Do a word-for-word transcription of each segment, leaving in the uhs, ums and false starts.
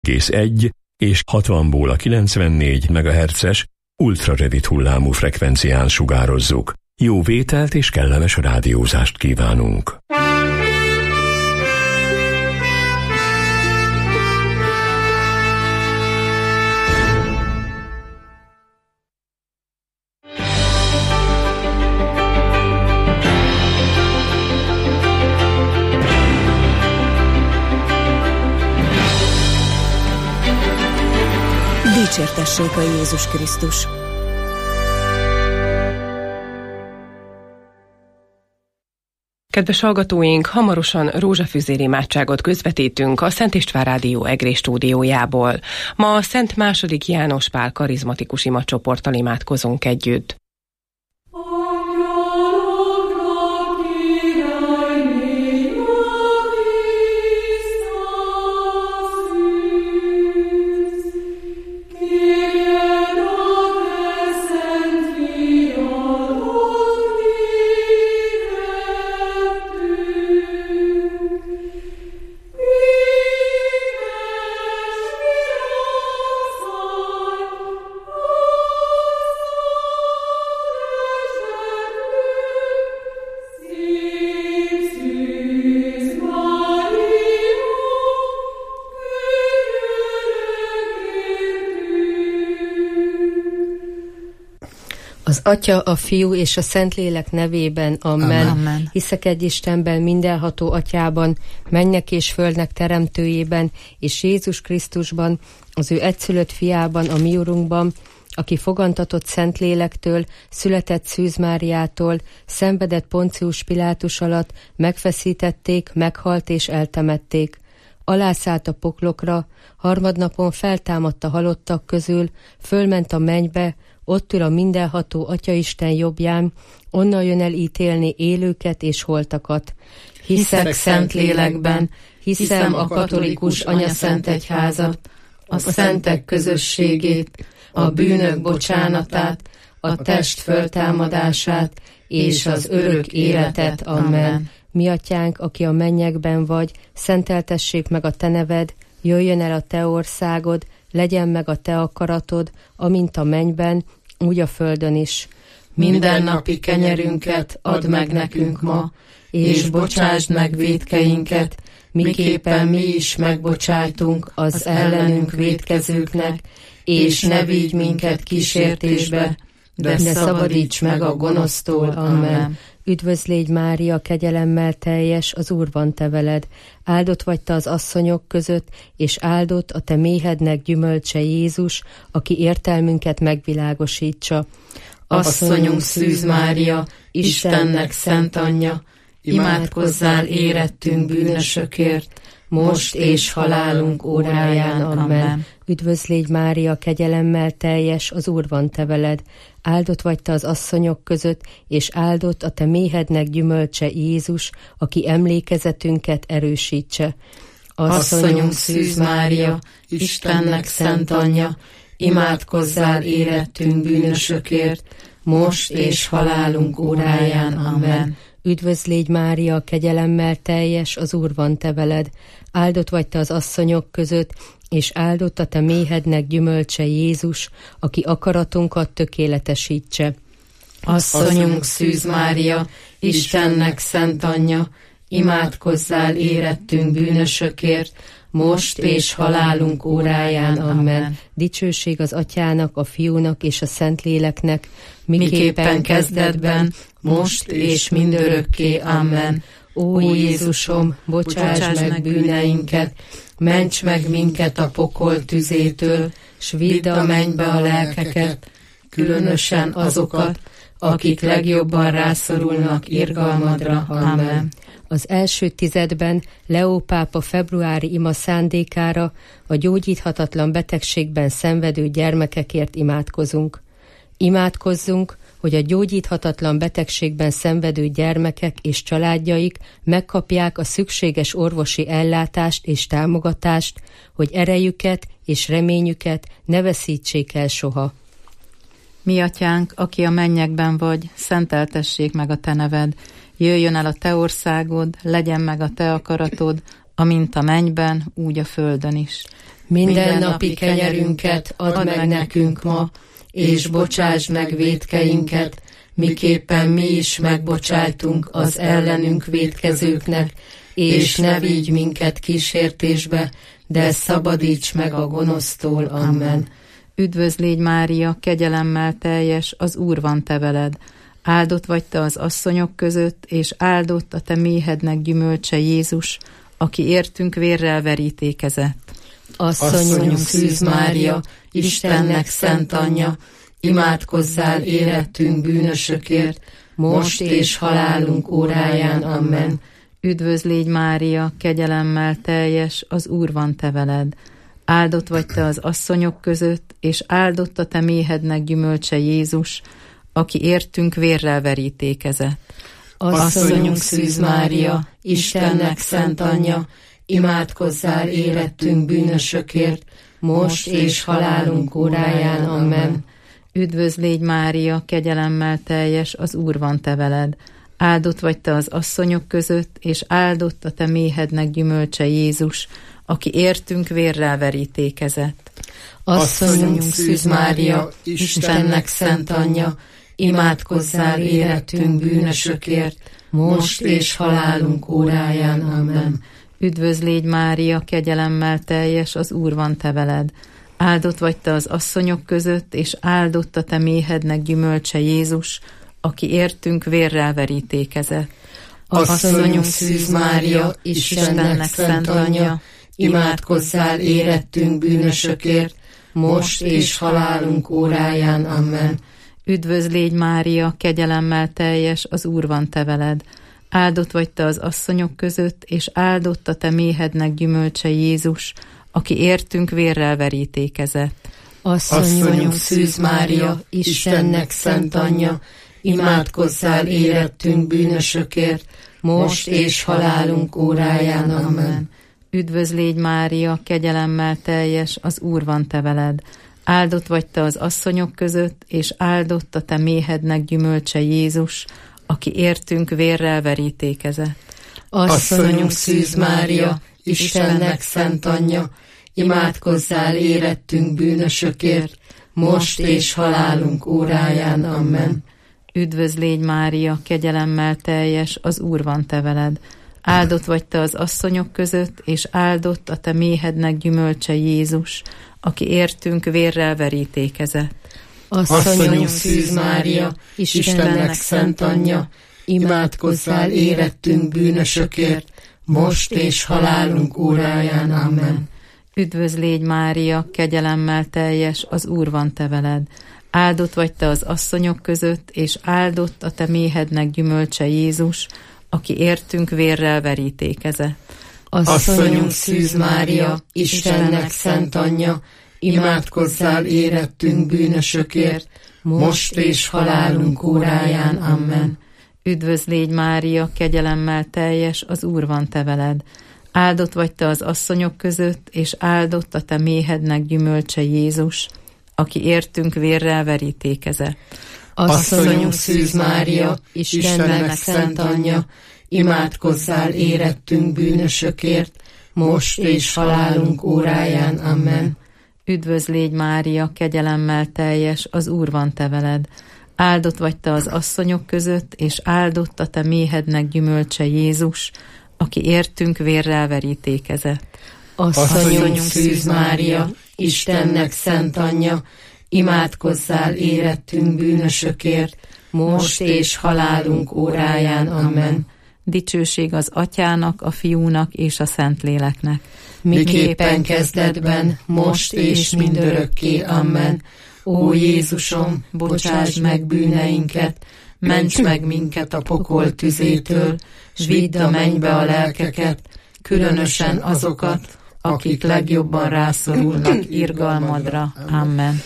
egész egy és hatvanból a kilencvennégy megahertzes ultrarövid hullámú frekvencián sugározzuk. Jó vételt és kellemes rádiózást kívánunk! Dicsértessék a Jézus Krisztus! Kedves hallgatóink, hamarosan rózsafüzér imádságot közvetítünk a Szent István Rádió Egré stúdiójából. Ma a Szent második János Pál karizmatikus imacsoporttal imádkozunk együtt. Az Atya, a Fiú és a Szentlélek nevében, amen. Amen. Hiszek egy Istenben, mindenható Atyában, mennek és földnek teremtőjében, és Jézus Krisztusban, az ő egyszülött fiában, a mi Urunkban, aki fogantatott Szentlélektől, született Szűz Máriától, szenvedett Poncius Pilátus alatt, megfeszítették, meghalt és eltemették. Alászállt a poklokra, harmadnapon feltámadt a halottak közül, fölment a mennybe, ott ül a mindenható Atyaisten jobbján, onnan jön el ítélni élőket és holtakat. Hiszek Szentlélekben, hiszem a katolikus anyaszentegyházat, a szentek közösségét, a bűnök bocsánatát, a test föltámadását és az örök életet. Amen. Mi Atyánk, aki a mennyekben vagy, szenteltessék meg a te neved, jöjjön el a te országod, legyen meg a te akaratod, amint a mennyben, úgy a földön is. Mindennapi kenyerünket add meg nekünk ma, és bocsásd meg vétkeinket, miképpen mi is megbocsájtunk az ellenünk vétkezőknek, és ne vigy minket kísértésbe, de szabadíts meg a gonosztól. Amen. Üdvözl légy Mária, kegyelemmel teljes, az Úr van te veled. Áldott vagy te az asszonyok között, és áldott a te méhednek gyümölcse Jézus, aki értelmünket megvilágosítsa. Asszonyunk Szűz Mária, Istennek szent anyja, imádkozzál érettünk bűnösökért, most és halálunk óráján. Amen. Üdvözl légy Mária, kegyelemmel teljes, az Úr van te veled. Áldott vagy te az asszonyok között, és áldott a te méhednek gyümölcse Jézus, aki emlékezetünket erősítse. Asszonyunk Szűz Mária, Istennek szent anyja, imádkozzál érettünk bűnösökért, most és halálunk óráján. Amen. Üdvözl légy Mária, kegyelemmel teljes, az Úr van te veled. Áldott vagy te az asszonyok között, és áldott a te méhednek gyümölcse Jézus, aki akaratunkat tökéletesítse. Asszonyunk Szűz Mária, Istennek szent anyja, imádkozzál érettünk bűnösökért, most és halálunk óráján. Amen. Dicsőség az Atyának, a Fiúnak és a Szentléleknek, miképpen kezdetben, most és mindörökké. Amen. Ó Jézusom, bocsáss meg bűneinket, ments meg minket a pokol tüzétől, s vidd a mennybe a lelkeket, különösen azokat, akik legjobban rászorulnak irgalmadra. Amen. Az első tizedben Leó pápa februári ima szándékára a gyógyíthatatlan betegségben szenvedő gyermekekért imádkozunk. Imádkozzunk, hogy a gyógyíthatatlan betegségben szenvedő gyermekek és családjaik megkapják a szükséges orvosi ellátást és támogatást, hogy erejüket és reményüket ne veszítsék el soha. Mi Atyánk, aki a mennyekben vagy, szenteltessék meg a te neved, jöjjön el a te országod, legyen meg a te akaratod, amint a mennyben, úgy a földön is. mindennapi kenyerünket add meg nekünk ma, és bocsásd meg vétkeinket, miképpen mi is megbocsájtunk az ellenünk vétkezőknek, és ne vigy minket kísértésbe, de szabadíts meg a gonosztól. Amen. Üdvözl légy Mária, kegyelemmel teljes, az Úr van te veled. Áldott vagy te az asszonyok között, és áldott a te méhednek gyümölcse Jézus, aki értünk vérrel verítékezett. Asszonyunk Szűz Mária, Istennek szent anyja, imádkozzál érettünk bűnösökért, most és halálunk óráján. Amen. Üdvözl légy Mária, kegyelemmel teljes, az Úr van te veled. Áldott vagy te az asszonyok között, és áldott a te méhednek gyümölcse Jézus, aki értünk vérrel verítékezett. Asszonyunk Szűz Mária, Istennek szent anyja, imádkozzál érettünk bűnösökért, most és halálunk óráján. Amen. Üdvözl légy Mária, kegyelemmel teljes, az Úr van te veled. Áldott vagy te az asszonyok között, és áldott a te méhednek gyümölcse Jézus, aki értünk vérrel verítékezett. Asszonyunk Szűz Mária, Istennek szent anyja, imádkozzál érettünk bűnösökért, most és halálunk óráján. Amen. Üdvözl légy Mária, kegyelemmel teljes, az Úr van te veled. Áldott vagy te az asszonyok között, és áldott a te méhednek gyümölcse Jézus, aki értünk vérrel verítékezett. Asszonyunk Szűz Mária, Istennek szent anyja, imádkozzál érettünk bűnösökért, most és halálunk óráján. Amen. Üdvözl légy Mária, kegyelemmel teljes, az Úr van te veled. Áldott vagy te az asszonyok között, és áldott a te méhednek gyümölcse Jézus, aki értünk vérrel verítékezett. Asszonyunk Szűz Mária, Istennek szent anyja, imádkozzál érettünk bűnösökért, most és halálunk óráján. Amen. Üdvözl légy Mária, kegyelemmel teljes, az Úr van te veled. Áldott vagy te az asszonyok között, és áldott a te méhednek gyümölcse Jézus, aki értünk vérrel verítékezett. Asszonyunk Szűz Mária, Istennek szent anyja, imádkozzál érettünk bűnösökért, most és halálunk óráján. Amen. Üdvözl légy Mária, kegyelemmel teljes, az Úr van te veled. Áldott vagy te az asszonyok között, és áldott a te méhednek gyümölcse Jézus, aki értünk vérrel verítékezett. Asszonyunk Szűz Mária, Istennek szent anyja, imádkozzál érettünk bűnösökért, most és halálunk óráján. Amen. Üdvözl légy Mária, kegyelemmel teljes, az Úr van te veled. Áldott vagy te az asszonyok között, és áldott a te méhednek gyümölcse Jézus, aki értünk vérrel verítékezett. Asszonyunk Szűz Mária, Istennek szent anyja, imádkozzál érettünk bűnösökért, most és halálunk óráján. Amen. Üdvözl légy Mária, kegyelemmel teljes, az Úr van te veled. Áldott vagy te az asszonyok között, és áldott a te méhednek gyümölcse Jézus, aki értünk vérrel verítékezett. Asszonyunk Szűz Mária, Istennek szent anyja, imádkozzál érettünk bűnösökért, most és halálunk óráján. Amen. Üdvözl légy Mária, kegyelemmel teljes, az Úr van te veled. Áldott vagy te az asszonyok között, és áldott a te méhednek gyümölcse Jézus, aki értünk vérrel verítékezett. Asszonyunk Szűz Mária, Istennek szent anyja, imádkozzál érettünk bűnösökért, most és halálunk óráján. Amen. Dicsőség az Atyának, a Fiúnak és a Szentléleknek. Miképpen kezdetben, most és mindörökké. Amen. Ó Jézusom, bocsásd meg bűneinket, ments meg minket a pokol tüzétől, s vidd a mennybe a lelkeket, különösen azokat, akik legjobban rászorulnak irgalmadra. Amen.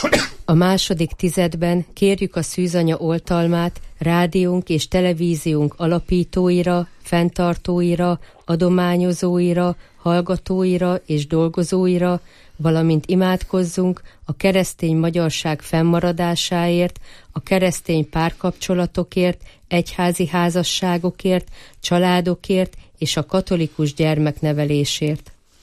A második tizedben kérjük a Szűzanya oltalmát rádiónk és televíziónk alapítóira, fenntartóira, adományozóira, hallgatóira és dolgozóira, valamint imádkozzunk a keresztény magyarság fennmaradásáért, a keresztény párkapcsolatokért, egyházi házasságokért, családokért és a katolikus gyermeknevelésért.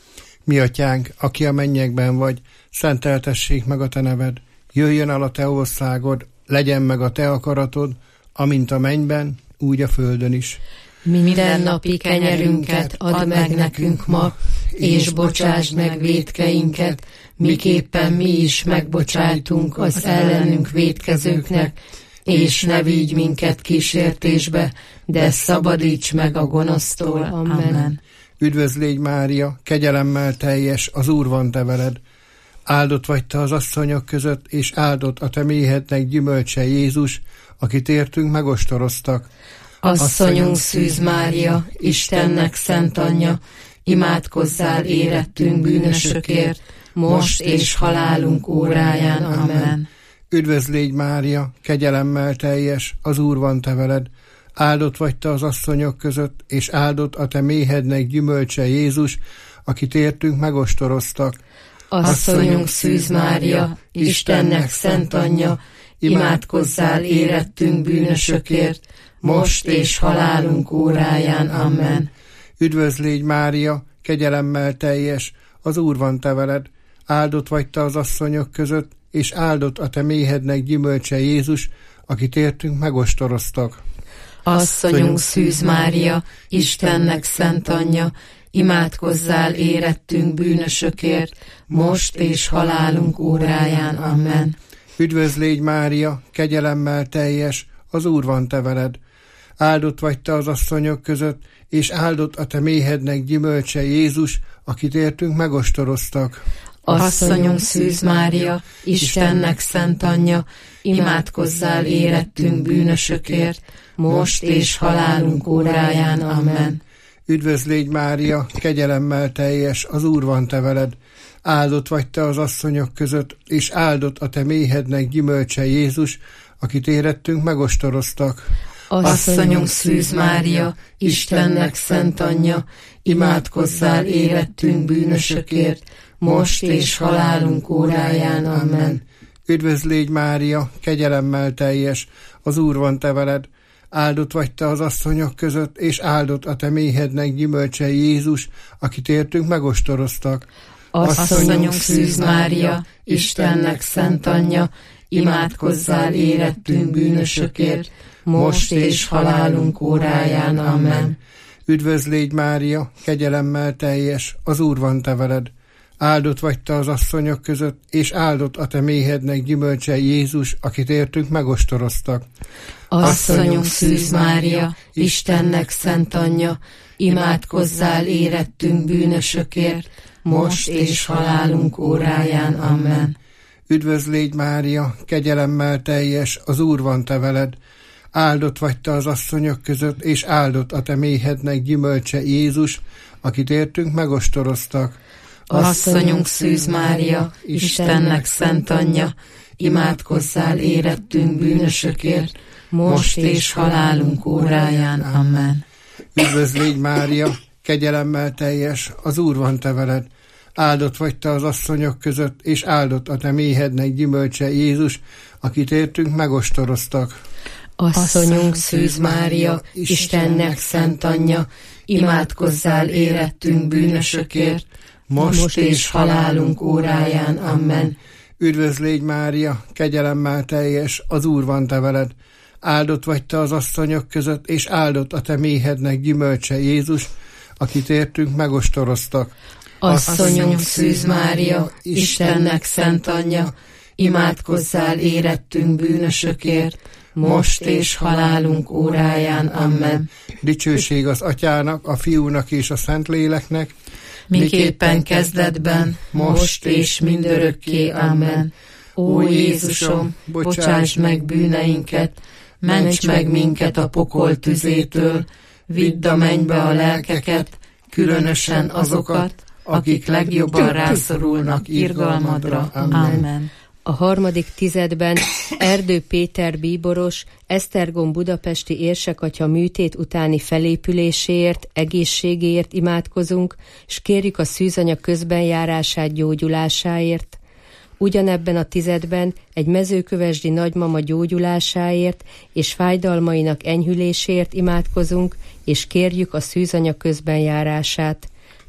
Mi atyánk, aki a mennyekben vagy, szenteltessék meg a te neved. Jöjjön el a te országod, legyen meg a te akaratod, amint a mennyben, úgy a földön is. Minden napi kenyerünket add meg nekünk ma, és bocsásd meg vétkeinket, miképpen mi is megbocsájtunk az ellenünk vétkezőknek, és ne vigy minket kísértésbe, de szabadíts meg a gonosztól. Amen. Üdvözl légy, Mária, kegyelemmel teljes, az Úr van te veled. Áldott vagy te az asszonyok között, és áldott a te méhednek gyümölcse Jézus, akit értünk megostoroztak. Asszonyunk Szűz Mária, Istennek szent anyja, imádkozzál érettünk bűnösökért, most és halálunk óráján. Amen. Üdvözl légy, Mária, kegyelemmel teljes, az Úr van te veled. Áldott vagy te az asszonyok között, és áldott a te méhednek gyümölcse Jézus, akit értünk megostoroztak. Asszonyunk Szűz Mária, Istennek szent anyja, imádkozzál érettünk bűnösökért, most és halálunk óráján. Amen. Üdvözl légy, Mária, kegyelemmel teljes, az Úr van te veled. Áldott vagy te az asszonyok között, és áldott a te méhednek gyümölcse Jézus, akit értünk megostoroztak. Asszonyunk Szűz Mária, Istennek szent anyja, imádkozzál érettünk bűnösökért, most és halálunk óráján. Amen. Üdvözl légy, Mária, kegyelemmel teljes, az Úr van te veled. Áldott vagy te az asszonyok között, és áldott a te méhednek gyümölcse Jézus, akit értünk megostoroztak. Asszonyunk Szűz Mária, Istennek szent anyja, imádkozzál érettünk bűnösökért, most és halálunk óráján. Amen. Üdvözl légy, Mária, kegyelemmel teljes, az Úr van te veled. Áldott vagy te az asszonyok között, és áldott a te méhednek gyümölcse Jézus, akit érettünk megostoroztak. Asszonyunk Szűz Mária, Istennek szent anyja, imádkozzál érettünk bűnösökért, most és halálunk óráján. Amen. Üdvözl légy, Mária, kegyelemmel teljes, az Úr van te veled. Áldott vagy te az asszonyok között, és áldott a te méhednek gyümölcse Jézus, akit értünk megostoroztak. Asszonyunk Szűz Mária, Istennek szent anyja, imádkozzál érettünk bűnösökért, most és halálunk óráján. Amen. Üdvözl légy, Mária, kegyelemmel teljes, az Úr van te veled. Áldott vagy te az asszonyok között, és áldott a te méhednek gyümölcse Jézus, akit értünk megostoroztak. Asszonyunk Szűz Mária, Istennek szent anyja, imádkozzál érettünk bűnösökért, most és halálunk óráján. Amen. Üdvözl légy, Mária, kegyelemmel teljes, az Úr van te veled. Áldott vagy te az asszonyok között, és áldott a te méhednek gyümölcse Jézus, akit értünk megostoroztak. Asszonyunk Szűz Mária, Istennek szent anyja, imádkozzál érettünk bűnösökért, most és halálunk óráján. Amen. Üdvözl légy, Mária, kegyelemmel teljes, az Úr van te veled. Áldott vagy te az asszonyok között, és áldott a te méhednek gyümölcse Jézus, akit értünk megostoroztak. Asszonyunk Szűz Mária, Istennek szent anyja, imádkozzál érettünk bűnösökért, most és halálunk óráján. Amen. Üdvözl légy, Mária, kegyelemmel teljes, az Úr van te veled. Áldott vagy te az asszonyok között, és áldott a te méhednek gyümölcse Jézus, akit értünk megostoroztak. Asszonyunk Szűz Mária, Istennek szent anyja, imádkozzál érettünk bűnösökért, most és halálunk óráján. Amen. Dicsőség az Atyának, a Fiúnak és a Szentléleknek, miképpen kezdetben, most és mindörökké. Amen. Ó Jézusom, bocsáss meg bűneinket, ments meg minket a pokol tüzétől, vidd a mennybe a lelkeket, különösen azokat, akik legjobban rászorulnak irgalmadra. Amen. A harmadik tizedben Erdő Péter bíboros, Esztergom budapesti érsekatya műtét utáni felépüléséért, egészségéért imádkozunk, és kérjük a szűzanya közbenjárását, gyógyulásáért. Ugyanebben a tizedben egy mezőkövesdi nagymama gyógyulásáért és fájdalmainak enyhüléséért imádkozunk, és kérjük a szűzanya közbenjárását.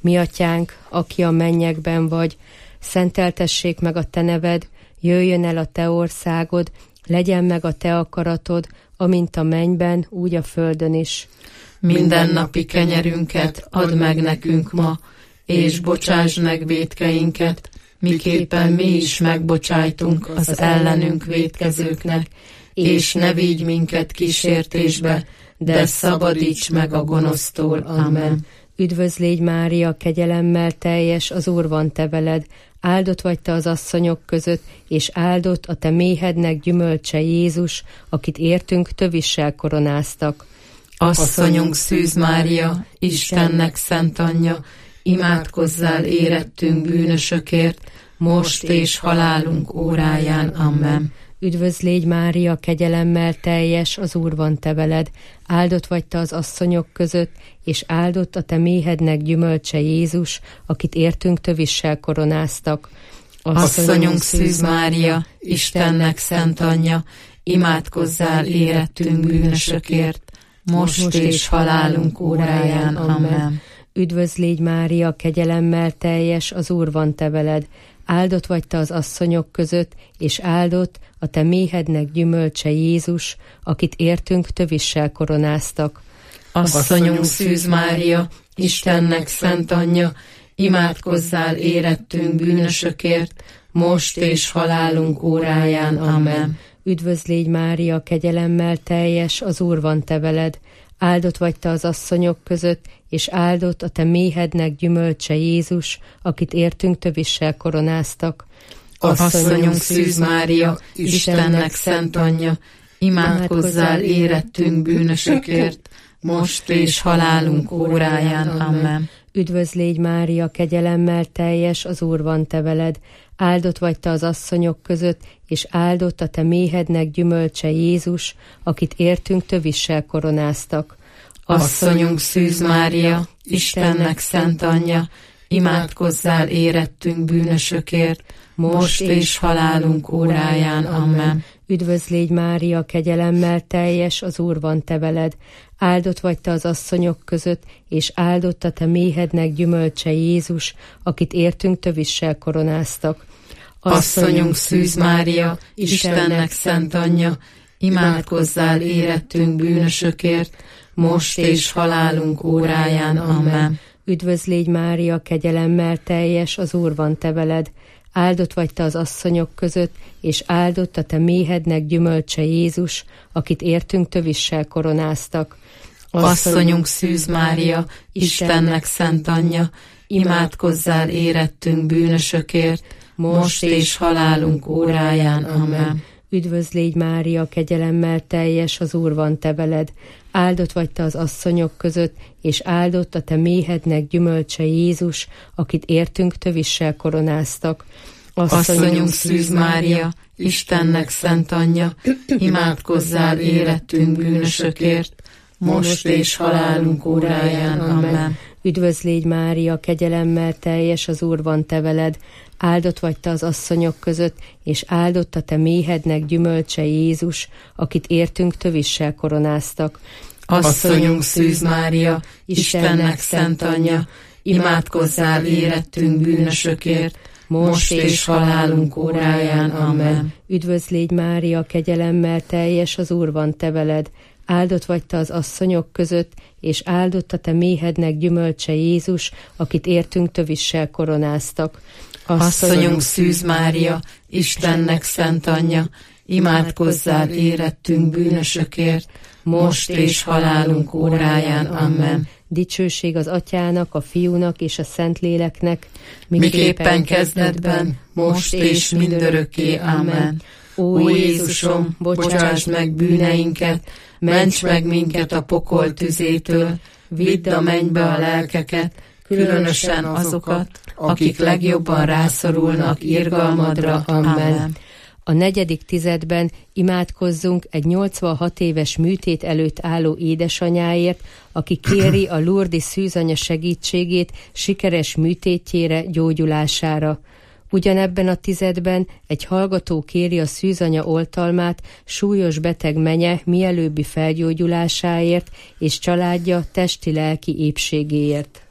Mi atyánk, aki a mennyekben vagy, szenteltessék meg a te neved, jöjjön el a te országod, legyen meg a te akaratod, amint a mennyben, úgy a földön is. Mindennapi kenyerünket add meg nekünk ma, és bocsásd meg vétkeinket, miképpen mi is megbocsájtunk az ellenünk vétkezőknek, és ne vigy minket kísértésbe, de szabadíts meg a gonosztól. Amen. Üdvözl légy Mária, kegyelemmel teljes, az Úr van te veled, áldott vagy te az asszonyok között, és áldott a te méhednek gyümölcse Jézus, akit értünk tövissel koronáztak. Asszonyunk Szűz Mária, Istennek szent anyja, imádkozzál érettünk bűnösökért, most és halálunk óráján. Amen. Üdvözl légy Mária, kegyelemmel teljes, az Úr van te veled, áldott vagy te az asszonyok között, és áldott a te méhednek gyümölcse Jézus, akit értünk tövissel koronáztak. Asszonyunk Szűz Mária, Istennek szent anyja, imádkozzál érettünk bűnösökért, most, most és halálunk óráján. Amen. Üdvözl légy Mária, kegyelemmel teljes, az Úr van te veled, áldott vagy te az asszonyok között, és áldott a te méhednek gyümölcse Jézus, akit értünk tövissel koronáztak. Asszonyunk Szűz Mária, Istennek szent anyja, imádkozzál érettünk bűnösökért, most és halálunk óráján. Amen. Üdvözl légy Mária, kegyelemmel teljes, az Úr van te veled, áldott vagy te az asszonyok között, és áldott a te méhednek gyümölcse Jézus, akit értünk tövissel koronáztak. Asszonyunk Szűz Mária, Istennek szent anyja, imádkozzál érettünk bűnösökért, most és halálunk óráján. Amen. Üdvözl légy Mária, kegyelemmel teljes, az Úr van te veled, áldott vagy te az asszonyok között, és áldott a te méhednek gyümölcse Jézus, akit értünk tövissel koronáztak. Asszonyunk Szűz Mária, Istennek szent anyja, imádkozzál érettünk bűnösökért, most és halálunk óráján. Amen. Üdvözl légy Mária, kegyelemmel teljes, az Úr van te veled, áldott vagy te az asszonyok között, és áldott a te méhednek gyümölcse Jézus, akit értünk tövissel koronáztak. Asszonyunk Szűz Mária, Istennek szent anyja, imádkozzál érettünk bűnösökért, most és halálunk óráján. Amen. Üdvözl légy Mária, kegyelemmel teljes, az Úr van te veled, áldott vagy te az asszonyok között, és áldott a te méhednek gyümölcse Jézus, akit értünk tövissel koronáztak. Asszonyunk Szűz Mária, Istennek szent anyja, imádkozzál érettünk bűnösökért, most és halálunk óráján. Amen. Üdvözl légy Mária, kegyelemmel teljes, az Úr van te veled, áldott vagy te az asszonyok között, és áldott a te méhednek gyümölcse Jézus, akit értünk tövissel koronáztak. Asszonyunk Szűz Mária, Istennek szent anyja, imádkozzál érettünk bűnösökért, most és halálunk óráján. Amen. Üdvözl légy Mária, kegyelemmel teljes, az Úr van te veled, áldott vagy te az asszonyok között, és áldott a te méhednek gyümölcse Jézus, akit értünk tövissel koronáztak. Asszonyunk Szűz Mária, Istennek szent anyja, imádkozzál érettünk bűnösökért, most és halálunk óráján. Amen. Üdvözl légy Mária, kegyelemmel teljes, az Úr van te veled, áldott vagy te az asszonyok között, és áldott a te méhednek gyümölcse Jézus, akit értünk tövissel koronáztak. Asszonyunk Szűz Mária, Istennek szent anyja, imádkozzál érettünk bűnösökért, most és halálunk óráján. Amen. Dicsőség az Atyának, a Fiúnak és a Szentléleknek, miképpen kezdetben, most és mindörökké. Amen. Ó Jézusom, bocsásd meg bűneinket, ments meg minket a pokol tüzétől, vidd a mennybe a lelkeket, különösen azokat, akik legjobban rászorulnak irgalmadra. Amen. A negyedik tizedben imádkozzunk egy nyolcvanhat éves műtét előtt álló édesanyáért, aki kéri a Lourdes szűzanya segítségét sikeres műtétjére, gyógyulására. Ugyanebben a tizedben egy hallgató kéri a szűzanya oltalmát súlyos beteg menye mielőbbi felgyógyulásáért és családja testi-lelki épségéért.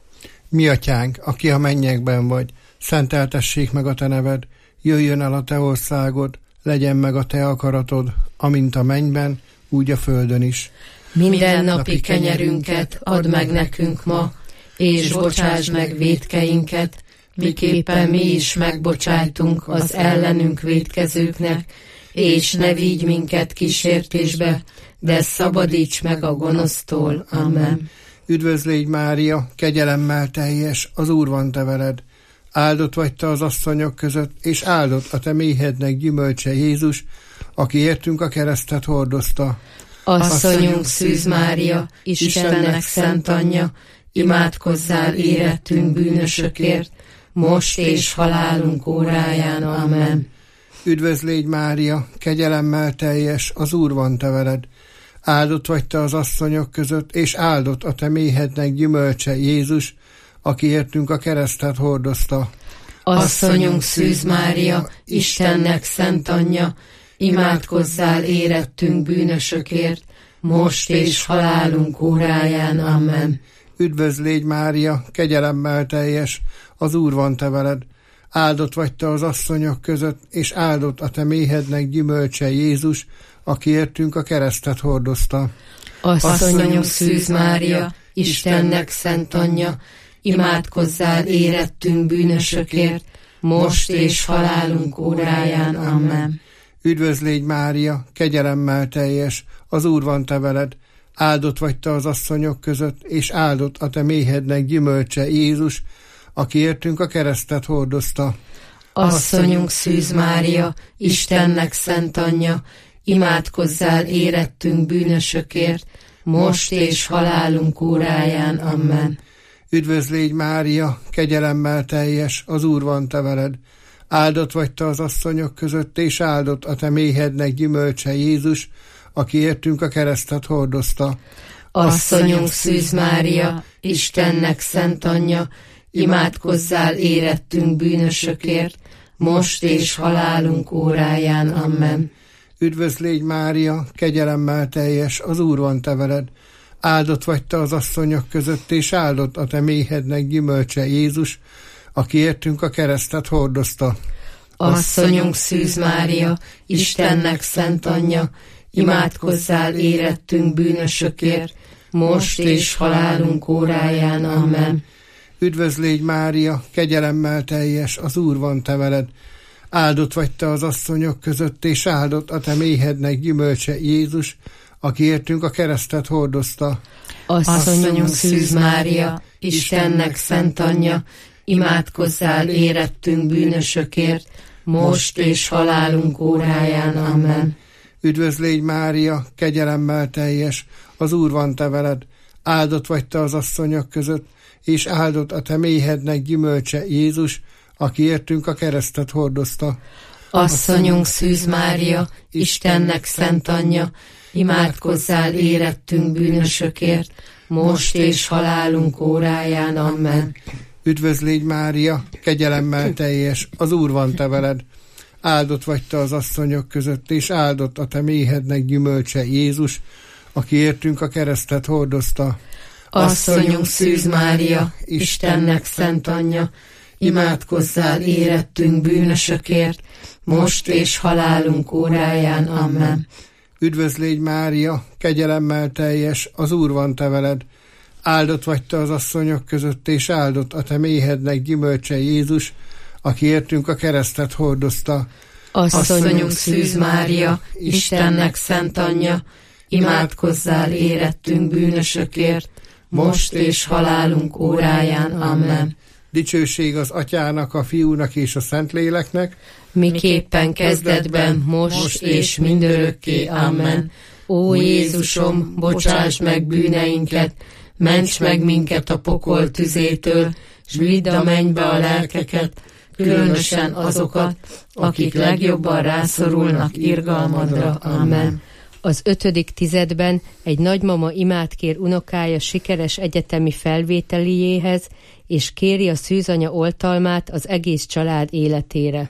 Mi atyánk, aki a mennyekben vagy, szenteltessék meg a te neved, jöjjön el a te országod, legyen meg a te akaratod, amint a mennyben, úgy a földön is. Minden napi kenyerünket add meg nekünk ma, és bocsásd meg vétkeinket, miképpen mi is megbocsájtunk az ellenünk vétkezőknek, és ne vigy minket kísértésbe, de szabadíts meg a gonosztól. Amen. Üdvözl légy, Mária, kegyelemmel teljes, az Úr van te veled. Áldott vagy te az asszonyok között, és áldott a te méhednek gyümölcse Jézus, aki értünk a keresztet hordozta. Asszonyunk Szűz Mária, Istennek szent anyja, imádkozzál érettünk bűnösökért, most és halálunk óráján. Amen. Üdvözl légy, Mária, kegyelemmel teljes, az Úr van te veled. Áldott vagy te az asszonyok között, és áldott a te méhednek gyümölcse Jézus, aki értünk a keresztet hordozta. Asszonyunk Szűz Mária, Istennek szent anyja, imádkozzál érettünk bűnösökért, most és halálunk óráján. Amen. Üdvözl légy, Mária, kegyelemmel teljes, az Úr van te veled. Áldott vagy te az asszonyok között, és áldott a te méhednek gyümölcse Jézus, aki értünk a keresztet hordozta. Asszonyunk Szűz Mária, Istennek szent anyja, imádkozzál érettünk bűnösökért, most és halálunk óráján. Amen. Üdvözl légy, Mária, kegyelemmel teljes, az Úr van te veled. Áldott vagy te az asszonyok között, és áldott a te méhednek gyümölcse Jézus, aki értünk a keresztet hordozta. Asszonyunk Szűz Mária, Istennek szent anyja, imádkozzál érettünk bűnösökért, most és halálunk óráján. Amen. Üdvözl légy, Mária, kegyelemmel teljes, az Úr van te veled. Áldott vagy te az asszonyok között, és áldott a te méhednek gyümölcse Jézus, aki értünk a keresztet hordozta. Asszonyunk Szűz Mária, Istennek szent anyja, imádkozzál érettünk bűnösökért, most és halálunk óráján. Amen. Üdvözl légy, Mária, kegyelemmel teljes, az Úr van te veled. Áldott vagy te az asszonyok között, és áldott a te méhednek gyümölcse Jézus, aki értünk a keresztet hordozta. Asszonyunk Szűz Mária, Istennek szent anyja, imádkozzál érettünk bűnösökért, most és halálunk óráján. Amen. Üdvözl légy, Mária, kegyelemmel teljes, az Úr van te veled. Áldott vagy te az asszonyok között, és áldott a te méhednek gyümölcse Jézus, aki értünk a keresztet hordozta. Asszonyunk Szűz Mária, Istennek szent anyja, imádkozzál érettünk bűnösökért, most és halálunk óráján. Amen. Üdvözl légy, Mária, kegyelemmel teljes, az Úr van te veled. Áldott vagy te az asszonyok között, és áldott a te méhednek gyümölcse Jézus, aki értünk a keresztet hordozta. Asszonyunk Szűz Mária, Istennek szent anyja, imádkozzál érettünk bűnösökért, most és halálunk óráján. Amen. Üdvözl légy, Mária, kegyelemmel teljes, az Úr van te veled. Áldott vagy te az asszonyok között, és áldott a te méhednek gyümölcse Jézus, aki értünk a keresztet hordozta. Asszonyunk Szűz Mária, Istennek szent anyja, imádkozzál érettünk bűnösökért, most és halálunk óráján. Amen. Üdvözl légy, Mária, kegyelemmel teljes, az Úr van te veled. Áldott vagy te az asszonyok között, és áldott a te méhednek gyümölcse Jézus, aki értünk a keresztet hordozta. Asszonyunk Szűz Mária, Istennek szent anyja, imádkozzál érettünk bűnösökért, most és halálunk óráján. Amen. Dicsőség az Atyának, a Fiúnak és a Szentléleknek, miképpen kezdetben, most és mindörökké. Amen. Ó Jézusom, bocsáss meg bűneinket, ments meg minket a pokol tüzétől, s vidd a mennybe a lelkeket, különösen azokat, akik legjobban rászorulnak irgalmadra. Amen. Az ötödik tizedben egy nagymama imát kér unokája sikeres egyetemi felvételiéhez, és kéri a szűzanya oltalmát az egész család életére.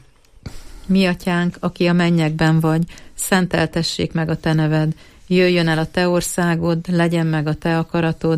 Mi atyánk, aki a mennyekben vagy, szenteltessék meg a te neved, jöjjön el a te országod, legyen meg a te akaratod,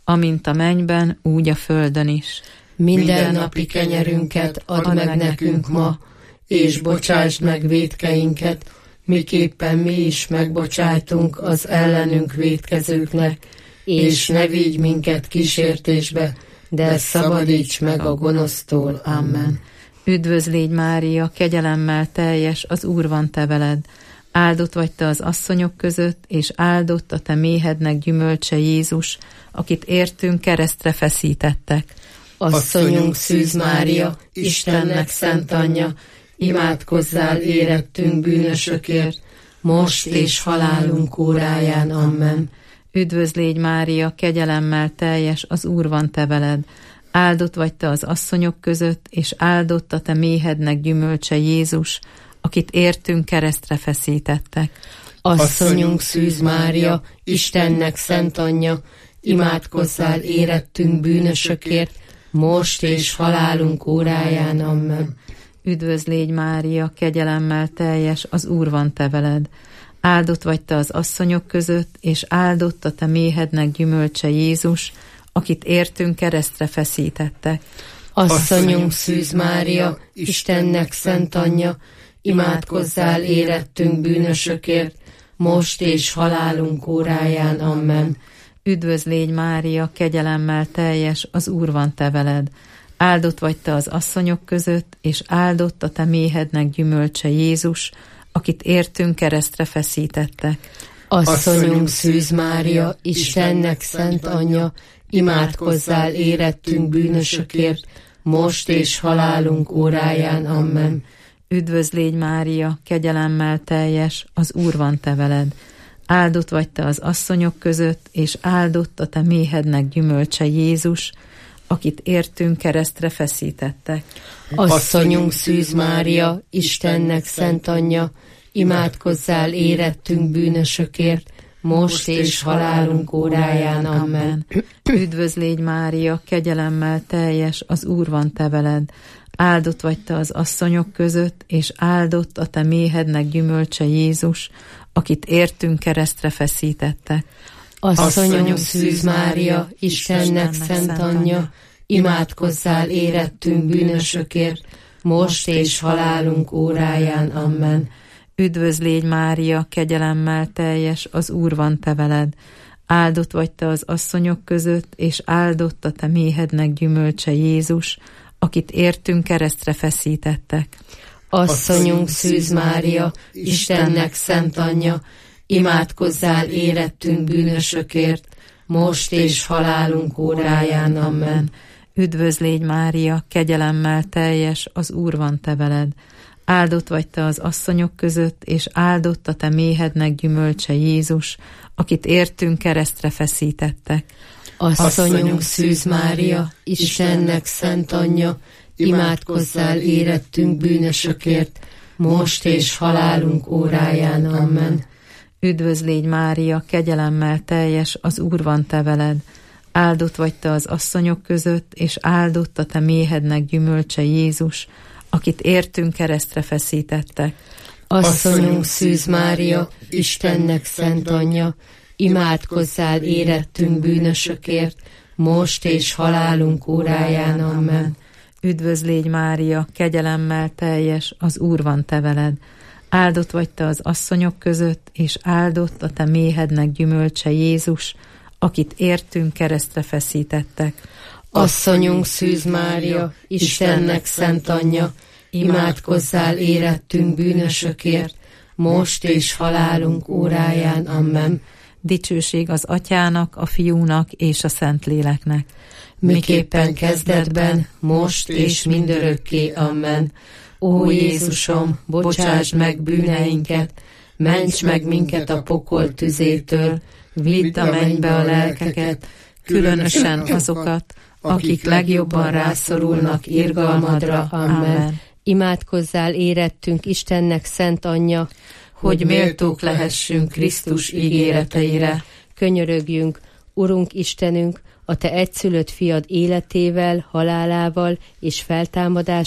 amint a mennyben, úgy a földön is. Mindennapi kenyerünket add meg nekünk ma, és bocsásd meg vétkeinket, miképpen mi is megbocsájtunk az ellenünk vétkezőknek, és ne vigy minket kísértésbe, de szabadíts meg a gonosztól. Amen. Üdvözl légy, Mária, kegyelemmel teljes, az Úr van te veled. Áldott vagy te az asszonyok között, és áldott a te méhednek gyümölcse Jézus, akit értünk keresztre feszítettek. Asszonyunk Szűz Mária, Istennek szent anyja, imádkozzál érettünk bűnösökért, most és halálunk óráján. Amen. Üdvözl légy, Mária, kegyelemmel teljes, az Úr van te veled. Áldott vagy te az asszonyok között, és áldott a te méhednek gyümölcse Jézus, akit értünk keresztre feszítettek. Asszonyunk Szűz Mária, Istennek szent anyja, imádkozzál érettünk bűnösökért, most és halálunk óráján. Amen. Üdvözl légy, Mária, kegyelemmel teljes, az Úr van te veled. Áldott vagy te az asszonyok között, és áldott a te méhednek gyümölcse Jézus, akit értünk keresztre feszítettek. Asszonyunk Szűz Mária, Istennek szent anyja, imádkozzál érettünk bűnösökért, most és halálunk óráján. Amen. Üdvözl légy, Mária, kegyelemmel teljes, az Úr van te veled. Áldott vagy te az asszonyok között, és áldott a te méhednek gyümölcse Jézus, akit értünk keresztre feszítettek. Asszonyunk Szűz Mária, Istennek szent anyja, imádkozzál érettünk bűnösökért, most és halálunk óráján. Amen. Üdvözl légy, Mária, kegyelemmel teljes, az Úr van te veled. Áldott vagy te az asszonyok között, és áldott a te méhednek gyümölcse Jézus, akit értünk keresztre feszítettek. Asszonyunk Szűz Mária, Istennek szent anyja, imádkozzál érettünk bűnösökért, most és halálunk óráján. Amen. Üdvözl légy, Mária, kegyelemmel teljes, az Úr van te veled. Áldott vagy te az asszonyok között, és áldott a te méhednek gyümölcse Jézus, akit értünk keresztre feszítettek. Asszonyunk Szűz Mária, Istennek szent anyja, imádkozzál érettünk bűnösökért, most és halálunk óráján. Amen. Üdvözl légy, Mária, kegyelemmel teljes, az Úr van te veled. Áldott vagy te az asszonyok között, és áldott a te méhednek gyümölcse Jézus, akit értünk keresztre feszítettek. Asszonyunk Szűz Mária, Istennek szent anyja, imádkozzál érettünk bűnösökért, most és halálunk óráján. Amen. Üdvözl légy, Mária, kegyelemmel teljes, az Úr van te veled. Áldott vagy te az asszonyok között, és áldott a te méhednek gyümölcse Jézus, akit értünk keresztre feszítettek. Asszonyunk Szűz Mária, Istennek szent anyja, imádkozzál érettünk bűnösökért, most és halálunk óráján. Amen. Üdvözl légy, Mária, kegyelemmel teljes, az Úr van te veled. Áldott vagy te az asszonyok között, és áldott a te méhednek gyümölcse Jézus, akit értünk keresztre feszítettek. Asszonyunk Szűz Mária, Istennek szent anyja, imádkozzál érettünk bűnösökért, most és halálunk óráján. Amen. Üdvözl légy, Mária, kegyelemmel teljes, az Úr van te veled. Áldott vagy te az asszonyok között, és áldott a te méhednek gyümölcse Jézus, akit értünk keresztre feszítettek. Asszonyunk Szűz Mária, Istennek szent anyja, imádkozzál érettünk bűnösökért, most és halálunk óráján. Amen. Dicsőség az Atyának, a Fiúnak és a Szentléleknek. Miképpen kezdetben, most és mindörökké. Amen. Ó Jézusom, bocsásd meg bűneinket, ments meg minket a pokol tüzétől, vidd a mennybe a lelkeket, különösen azokat, akik legjobban rászorulnak irgalmadra. Amen. Imádkozzál érettünk Istennek szent anyja, hogy méltók lehessünk Krisztus ígéreteire. Könyörögjünk, Urunk Istenünk, a te egyszülött fiad életével, halálával és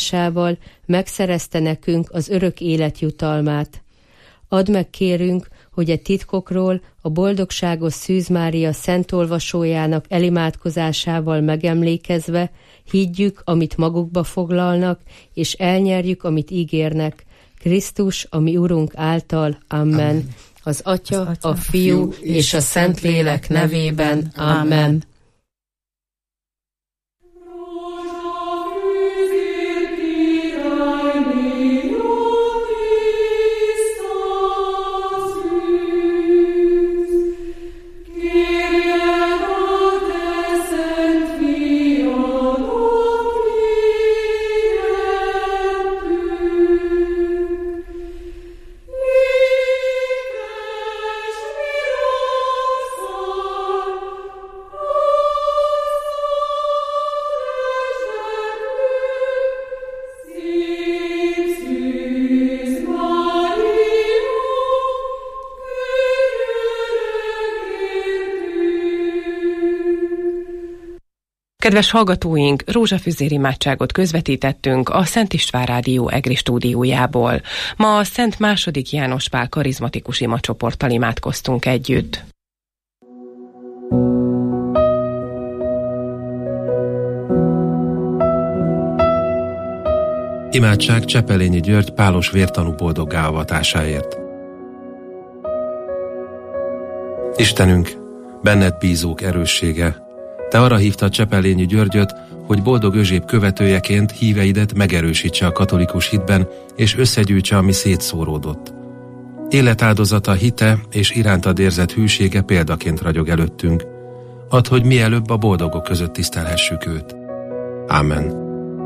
feltámadásával megszerezte nekünk az örök élet jutalmát. Add meg, kérünk, hogy hogy e titkokról a boldogságos Szűz Mária szent olvasójának elimádkozásával megemlékezve higgyük, amit magukba foglalnak, és elnyerjük, amit ígérnek. Krisztus, a mi Urunk által. Amen. Amen. Az Atya, az Atya, a Fiú és a Szentlélek nevében. Amen. Kedves hallgatóink, rózsafüzér imádságot közvetítettünk a Szent István Rádió EGRI stúdiójából. Ma a Szent második János Pál karizmatikus imacsoporttal imádkoztunk együtt. Imádság Csepelényi György pálos vértanú boldoggá avatásáért. Istenünk, benned bízók erőssége, te arra hívtad Csepelényi Györgyöt, hogy boldog Özséb követőjeként híveidet megerősítse a katolikus hitben, és összegyűjtse, ami szétszóródott. Életáldozata, hite és irántad érzett hűsége példaként ragyog előttünk. Add, hogy mielőbb a boldogok között tisztelhessük őt. Ámen.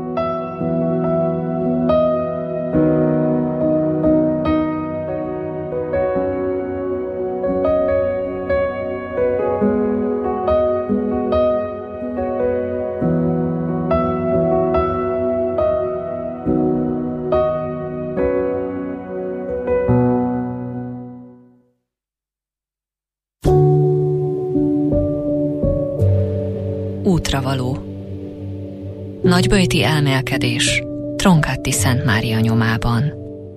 Útravaló. Nagyböjti elmélkedés Tronkáti Szent Mária nyomában.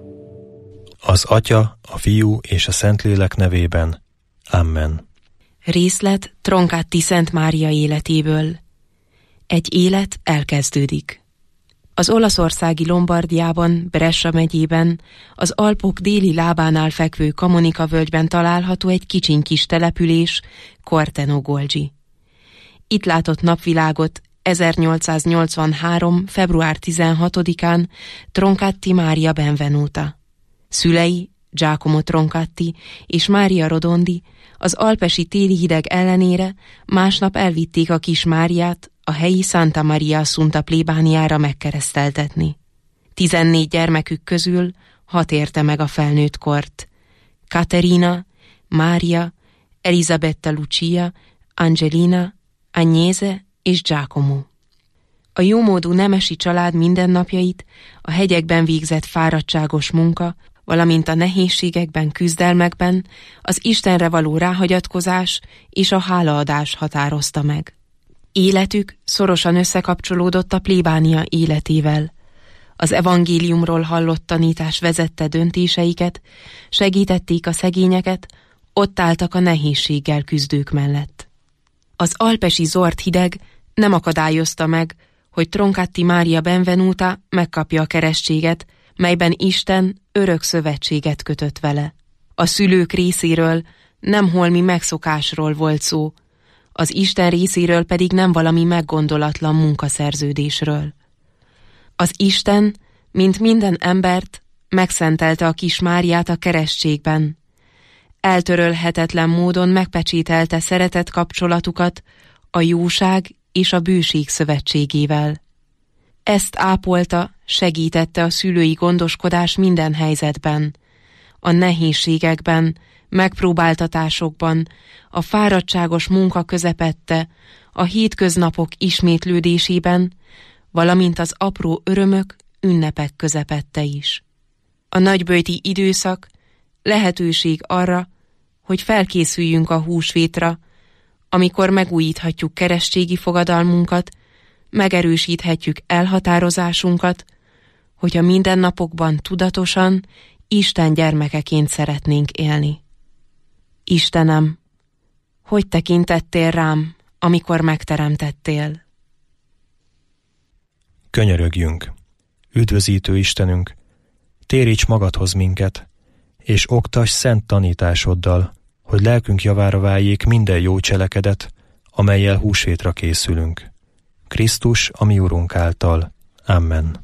Az Atya, a Fiú és a Szentlélek nevében. Amen. Részlet Tronkáti Szent Mária életéből. Egy élet elkezdődik. Az olaszországi Lombardiában, Brescia megyében, az Alpok déli lábánál fekvő Camonica völgyben található egy kicsiny kis település, Corteno Golgi. Itt látott napvilágot ezernyolcszáznyolcvanhárom. február tizenhatodikán Tronkáti Mária Benvenuta. Szülei, Giacomo Tronkáti és Mária Rodondi az alpesi téli hideg ellenére másnap elvitték a kis Máriát a helyi Santa Maria Assunta plébániára megkereszteltetni. Tizennégy gyermekük közül hat érte meg a felnőtt kort. Caterina, Mária, Elisabetta Lucia, Angelina, Agnese és Giacomo. A jómódú nemesi család mindennapjait a hegyekben végzett fáradtságos munka, valamint a nehézségekben, küzdelmekben az Istenre való ráhagyatkozás és a hálaadás határozta meg. Életük szorosan összekapcsolódott a plébánia életével. Az evangéliumról hallott tanítás vezette döntéseiket, segítették a szegényeket, ott álltak a nehézséggel küzdők mellett. Az alpesi zord hideg nem akadályozta meg, hogy Tronkáti Mária Benvenuta megkapja a keresztséget, melyben Isten örök szövetséget kötött vele. A szülők részéről nem holmi megszokásról volt szó, az Isten részéről pedig nem valami meggondolatlan munkaszerződésről. Az Isten, mint minden embert, megszentelte a kis Máriát a keresztségben. Eltörölhetetlen módon megpecsételte szeretett kapcsolatukat a jóság és a bűség szövetségével. Ezt ápolta, segítette a szülői gondoskodás minden helyzetben, a nehézségekben, megpróbáltatásokban, a fáradtságos munka közepette, a hétköznapok ismétlődésében, valamint az apró örömök, ünnepek közepette is. A nagyböjti időszak lehetőség arra, hogy felkészüljünk a húsvétra, amikor megújíthatjuk keresztségi fogadalmunkat, megerősíthetjük elhatározásunkat, hogy a mindennapokban tudatosan Isten gyermekeként szeretnénk élni. Istenem, hogy tekintettél rám, amikor megteremtettél? Könyörögjünk! Üdvözítő Istenünk, téríts magadhoz minket, és oktass szent tanításoddal, hogy lelkünk javára váljék minden jó cselekedet, amellyel húsvétra készülünk. Krisztus, a mi Urunk által. Amen.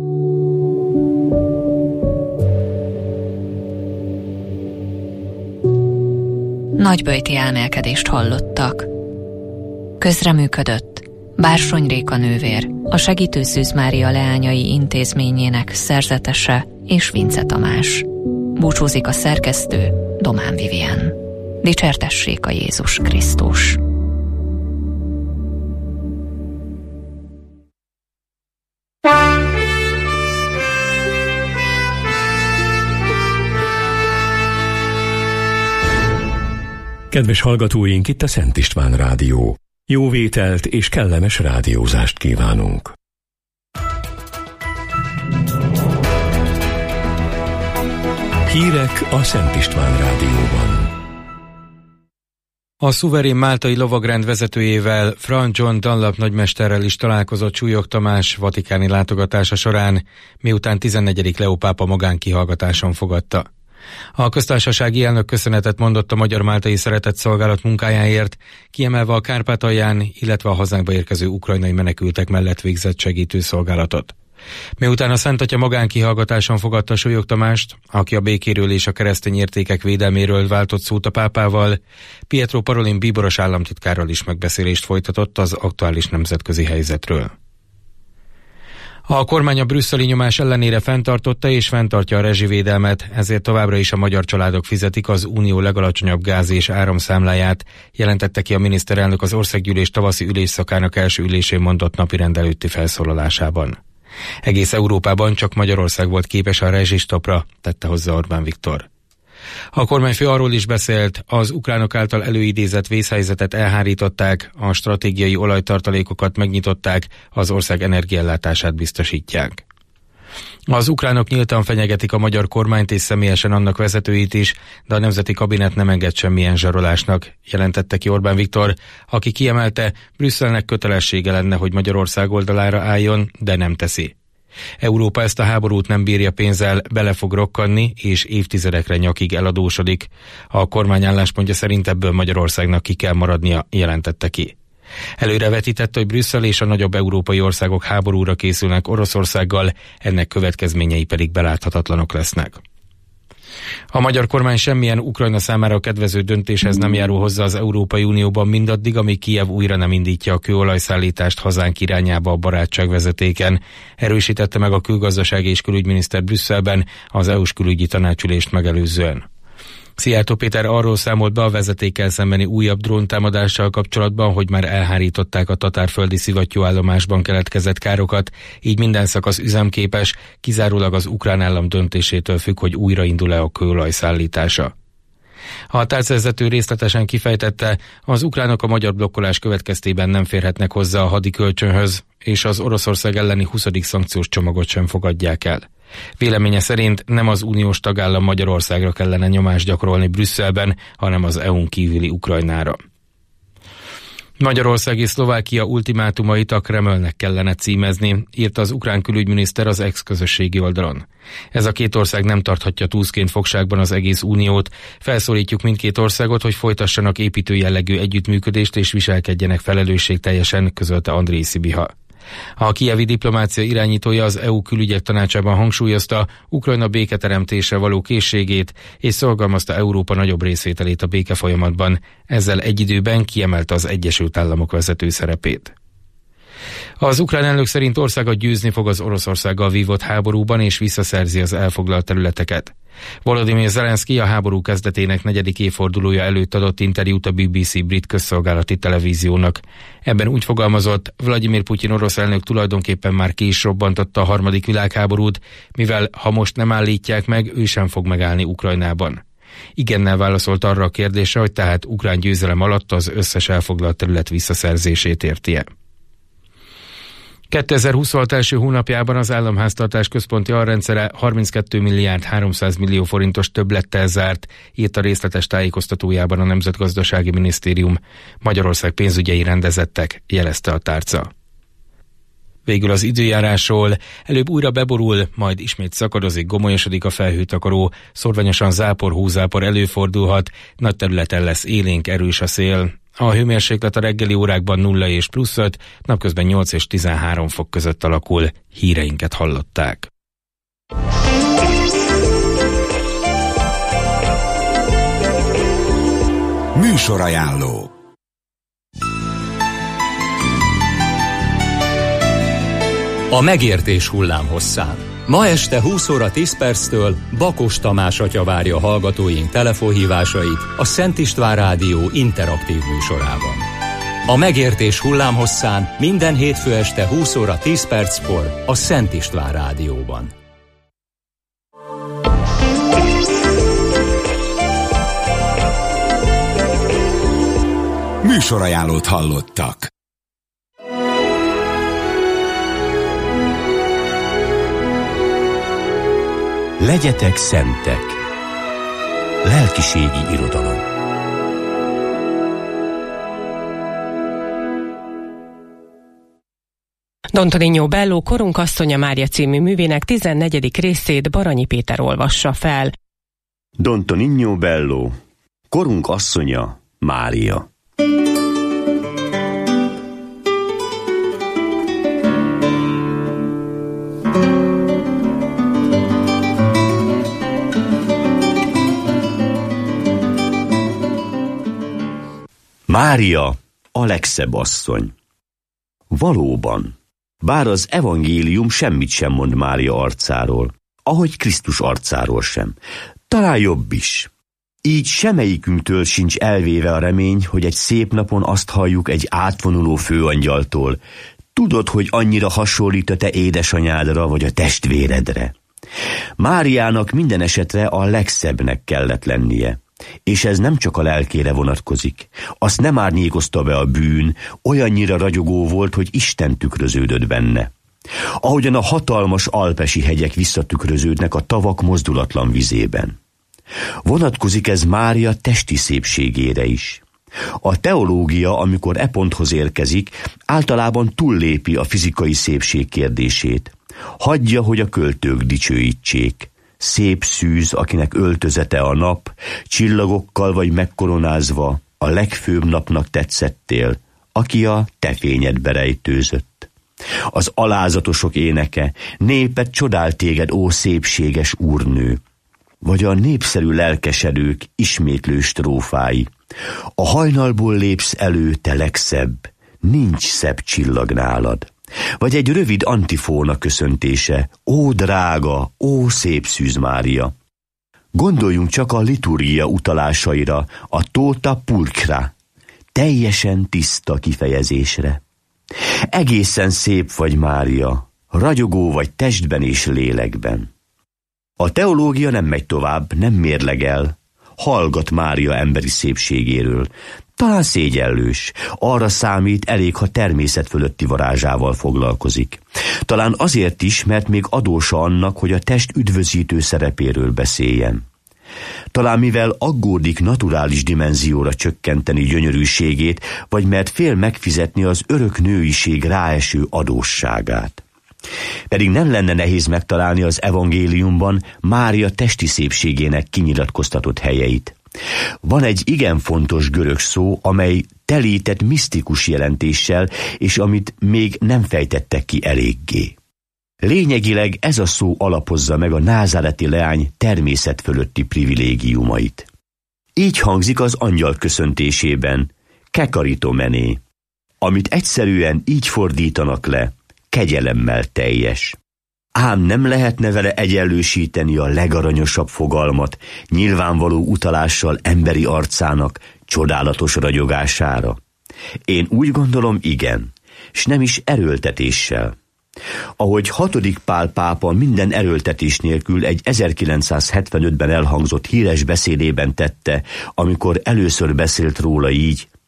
Nagyböjti elmélkedést hallottak. Közreműködött Bársony Réka nővér, a Segítő Szűz Mária Leányai Intézményének szerzetese és Vince Tamás. Búcsúzik a szerkesztő, Domán Vivien. Dicsértessék a Jézus Krisztus! Kedves hallgatóink, itt a Szent István Rádió. Jó vételt és kellemes rádiózást kívánunk. Hírek a Szent István Rádióban. A szuverén máltai lovagrend vezetőjével, Franz John Dunlop nagymesterrel is találkozott Súlyog Tamás vatikáni látogatása során, miután tizennegyedik Leó pápa magánkihallgatáson fogadta. A köztársasági elnök köszönetet mondott a Magyar-Máltai Szeretetszolgálat munkájáért, kiemelve a Kárpátalján, illetve a hazánkba érkező ukrajnai menekültek mellett végzett segítőszolgálatot. Miután a Szent Atya magánkihallgatáson fogadta Súlyog Tamást, aki a békéről és a keresztény értékek védelméről váltott szót a pápával, Pietro Parolin bíboros államtitkárral is megbeszélést folytatott az aktuális nemzetközi helyzetről. A kormány a brüsszeli nyomás ellenére fenntartotta és fenntartja a rezsivédelmet, ezért továbbra is a magyar családok fizetik az unió legalacsonyabb gáz- és áramszámláját, jelentette ki a miniszterelnök az országgyűlés tavaszi ülésszakának első ülésén mondott napirend előtti felszólalásában. Egész Európában csak Magyarország volt képes a rezsistopra, tette hozzá Orbán Viktor. A kormányfő arról is beszélt, az ukránok által előidézett vészhelyzetet elhárították, a stratégiai olajtartalékokat megnyitották, az ország energiaellátását biztosítják. Az ukránok nyíltan fenyegetik a magyar kormányt és személyesen annak vezetőit is, de a nemzeti kabinet nem enged semmilyen zsarolásnak, jelentette ki Orbán Viktor, aki kiemelte, Brüsszelnek kötelessége lenne, hogy Magyarország oldalára álljon, de nem teszi. Európa ezt a háborút nem bírja pénzzel, bele fog rokkanni, és évtizedekre nyakig eladósodik. A kormány álláspontja szerint ebből Magyarországnak ki kell maradnia, jelentette ki. Előrevetítette, hogy Brüsszel és a nagyobb európai országok háborúra készülnek Oroszországgal, ennek következményei pedig beláthatatlanok lesznek. A magyar kormány semmilyen Ukrajna számára kedvező döntéshez nem járul hozzá az Európai Unióban mindaddig, amíg Kijev újra nem indítja a kőolajszállítást hazánk irányába a barátságvezetéken, erősítette meg a külgazdasági és külügyminiszter Brüsszelben az é u-s külügyi tanácsülést megelőzően. Szijjártó Péter arról számolt be a vezetékkel szembeni újabb dróntámadással kapcsolatban, hogy már elhárították a tatárföldi szivattyúállomásban keletkezett károkat, így minden szakasz üzemképes, kizárólag az ukrán állam döntésétől függ, hogy újraindul-e a kőolaj szállítása. A tárcavezető részletesen kifejtette, az ukránok a magyar blokkolás következtében nem férhetnek hozzá a hadikölcsönhöz, és az Oroszország elleni huszadik szankciós csomagot sem fogadják el. Véleménye szerint nem az uniós tagállam Magyarországra kellene nyomást gyakorolni Brüsszelben, hanem az é u-n kívüli Ukrajnára. Magyarország és Szlovákia ultimátumait a Kremlnek kellene címezni, írta az ukrán külügyminiszter az ex-közösségi oldalon. Ez a két ország nem tarthatja túszként fogságban az egész uniót, felszólítjuk mindkét országot, hogy folytassanak építő jellegű együttműködést és viselkedjenek felelősségteljesen, közölte Andrej Szibiha. A kijevi diplomácia irányítója az é u külügyek tanácsában hangsúlyozta Ukrajna béketeremtésre való készségét, és szorgalmazta Európa nagyobb részvételét a békefolyamatban, ezzel egy időben kiemelte az Egyesült Államok vezető szerepét. Az ukrán elnök szerint országa győzni fog az Oroszországgal vívott háborúban, és visszaszerzi az elfoglalt területeket. Volodymyr Zelenszky a háború kezdetének negyedik évfordulója előtt adott interjút a bé bé cé brit közszolgálati televíziónak. Ebben úgy fogalmazott, Vladimir Putyin orosz elnök tulajdonképpen már ki is robbantotta a harmadik világháborút, mivel ha most nem állítják meg, ő sem fog megállni Ukrajnában. Igennel válaszolt arra a kérdésre, hogy tehát ukrán győzelem alatt az összes elfoglalt terület visszaszerzését érti-e. kétezer-huszonhat első hónapjában az államháztartás központi alrendszere harminckettő milliárd háromszáz millió forintos többlettel zárt, írt a részletes tájékoztatójában a Nemzetgazdasági Minisztérium. Magyarország pénzügyei rendezettek, jelezte a tárca. Végül az időjárásról. Előbb újra beborul, majd ismét szakadozik, gomolyosodik a felhőtakaró, szorványosan zápor, hózápor előfordulhat, nagy területen lesz élénk, erős a szél. A hőmérséklet a reggeli órákban nulla és plusz öt, napközben nyolc és tizenhárom fok között alakul. Híreinket hallották. Műsorajánló. A megértés hullámhosszán. Ma este húsz óra tíz perctől Bakos Tamás atya várja hallgatóink telefonhívásait a Szent István Rádió interaktív műsorában. A megértés hullámhosszán minden hétfő este húsz óra tíz perckor a Szent István Rádióban. Műsorajánlót hallottak. Legyetek szentek. Lelkiségi irodalom. Don Tonino Bello Korunk asszonya Mária című művének tizennegyedik részét Baranyi Péter olvassa fel. Don Tonino Bello Korunk asszonya Mária. Mária a legszebb asszony. Valóban, bár az evangélium semmit sem mond Mária arcáról, ahogy Krisztus arcáról sem, talán jobb is. Így semmelyikünktől sincs elvéve a remény, hogy egy szép napon azt halljuk egy átvonuló főangyaltól: tudod, hogy annyira hasonlít a te édesanyádra vagy a testvéredre. Máriának minden esetre a legszebbnek kellett lennie. És ez nem csak a lelkére vonatkozik. Azt nem árnyékozta be a bűn, olyannyira ragyogó volt, hogy Isten tükröződött benne. Ahogyan a hatalmas alpesi hegyek visszatükröződnek a tavak mozdulatlan vizében. Vonatkozik ez Mária testi szépségére is. A teológia, amikor e ponthoz érkezik, általában túllépi a fizikai szépség kérdését. Hagyja, hogy a költők dicsőítsék. Szép szűz, akinek öltözete a nap, csillagokkal vagy megkoronázva, a legfőbb napnak tetszettél, aki a te fényedbe rejtőzött. Az alázatosok éneke, népet csodál téged, ó szépséges úrnő, vagy a népszerű lelkesedők ismétlő strófái. A hajnalból lépsz elő, te legszebb, nincs szebb csillag nálad. Vagy egy rövid antifóna köszöntése: ó drága, ó szép szűz Mária. Gondoljunk csak a liturgia utalásaira, a tota pulcra, teljesen tiszta kifejezésre. Egészen szép vagy Mária, ragyogó vagy testben és lélekben. A teológia nem megy tovább, nem mérlegel, hallgat Mária emberi szépségéről. Talán szégyellős, arra számít, elég, ha természet fölötti varázsával foglalkozik. Talán azért is, mert még adósa annak, hogy a test üdvözítő szerepéről beszéljen. Talán mivel aggódik naturális dimenzióra csökkenteni gyönyörűségét, vagy mert fél megfizetni az örök nőiség ráeső adósságát. Pedig nem lenne nehéz megtalálni az evangéliumban Mária testi szépségének kinyilatkoztatott helyeit. Van egy igen fontos görög szó, amely telített misztikus jelentéssel, és amit még nem fejtettek ki eléggé. Lényegileg ez a szó alapozza meg a názáreti leány természet fölötti privilégiumait. Így hangzik az angyal köszöntésében: kekaritomené, amit egyszerűen így fordítanak le: kegyelemmel teljes. Ám nem lehetne vele egyenlősíteni a legaranyosabb fogalmat, nyilvánvaló utalással emberi arcának csodálatos ragyogására? Én úgy gondolom, igen, s nem is erőltetéssel. Ahogy hatodik Pál pápa minden erőltetés nélkül egy ezerkilencszázhetvenötben elhangzott híres beszédében tette, amikor először beszélt róla így: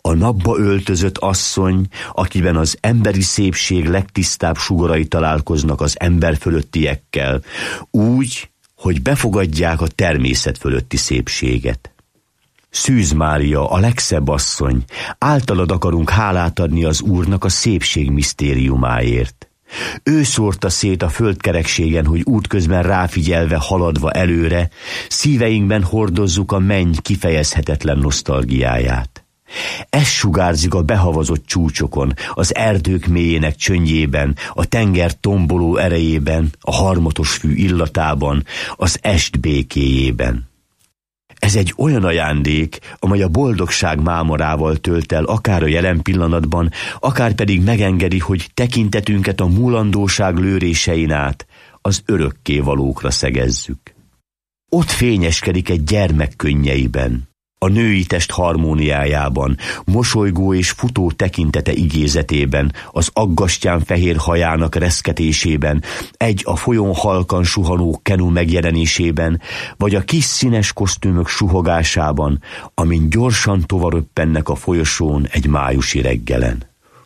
A napba öltözött asszony, akiben az emberi szépség legtisztább sugarai találkoznak az ember fölöttiekkel, úgy, hogy befogadják a természet fölötti szépséget. Szűz Mária, a legszebb asszony, általad akarunk hálát adni az Úrnak a szépség misztériumáért. Ő szórta szét a földkerekségen, hogy útközben ráfigyelve, haladva előre, szíveinkben hordozzuk a menny kifejezhetetlen nosztalgiáját. Ez sugárzik a behavazott csúcsokon, az erdők mélyének csöndjében, a tenger tomboló erejében, a harmatos fű illatában, az est békéjében. Ez egy olyan ajándék, amely a boldogság mámorával tölt el akár a jelen pillanatban, akár pedig megengedi, hogy tekintetünket a múlandóság lőrésein át az örökkévalókra szegezzük. Ott fényeskedik egy gyermek könnyeiben, a női test harmóniájában, mosolygó és futó tekintete igézetében, az aggastyán fehér hajának reszketésében, egy a folyón halkan suhanó kenu megjelenésében, vagy a kis színes kosztümök suhogásában, amin gyorsan tovaröppennek a folyosón egy májusi reggelen.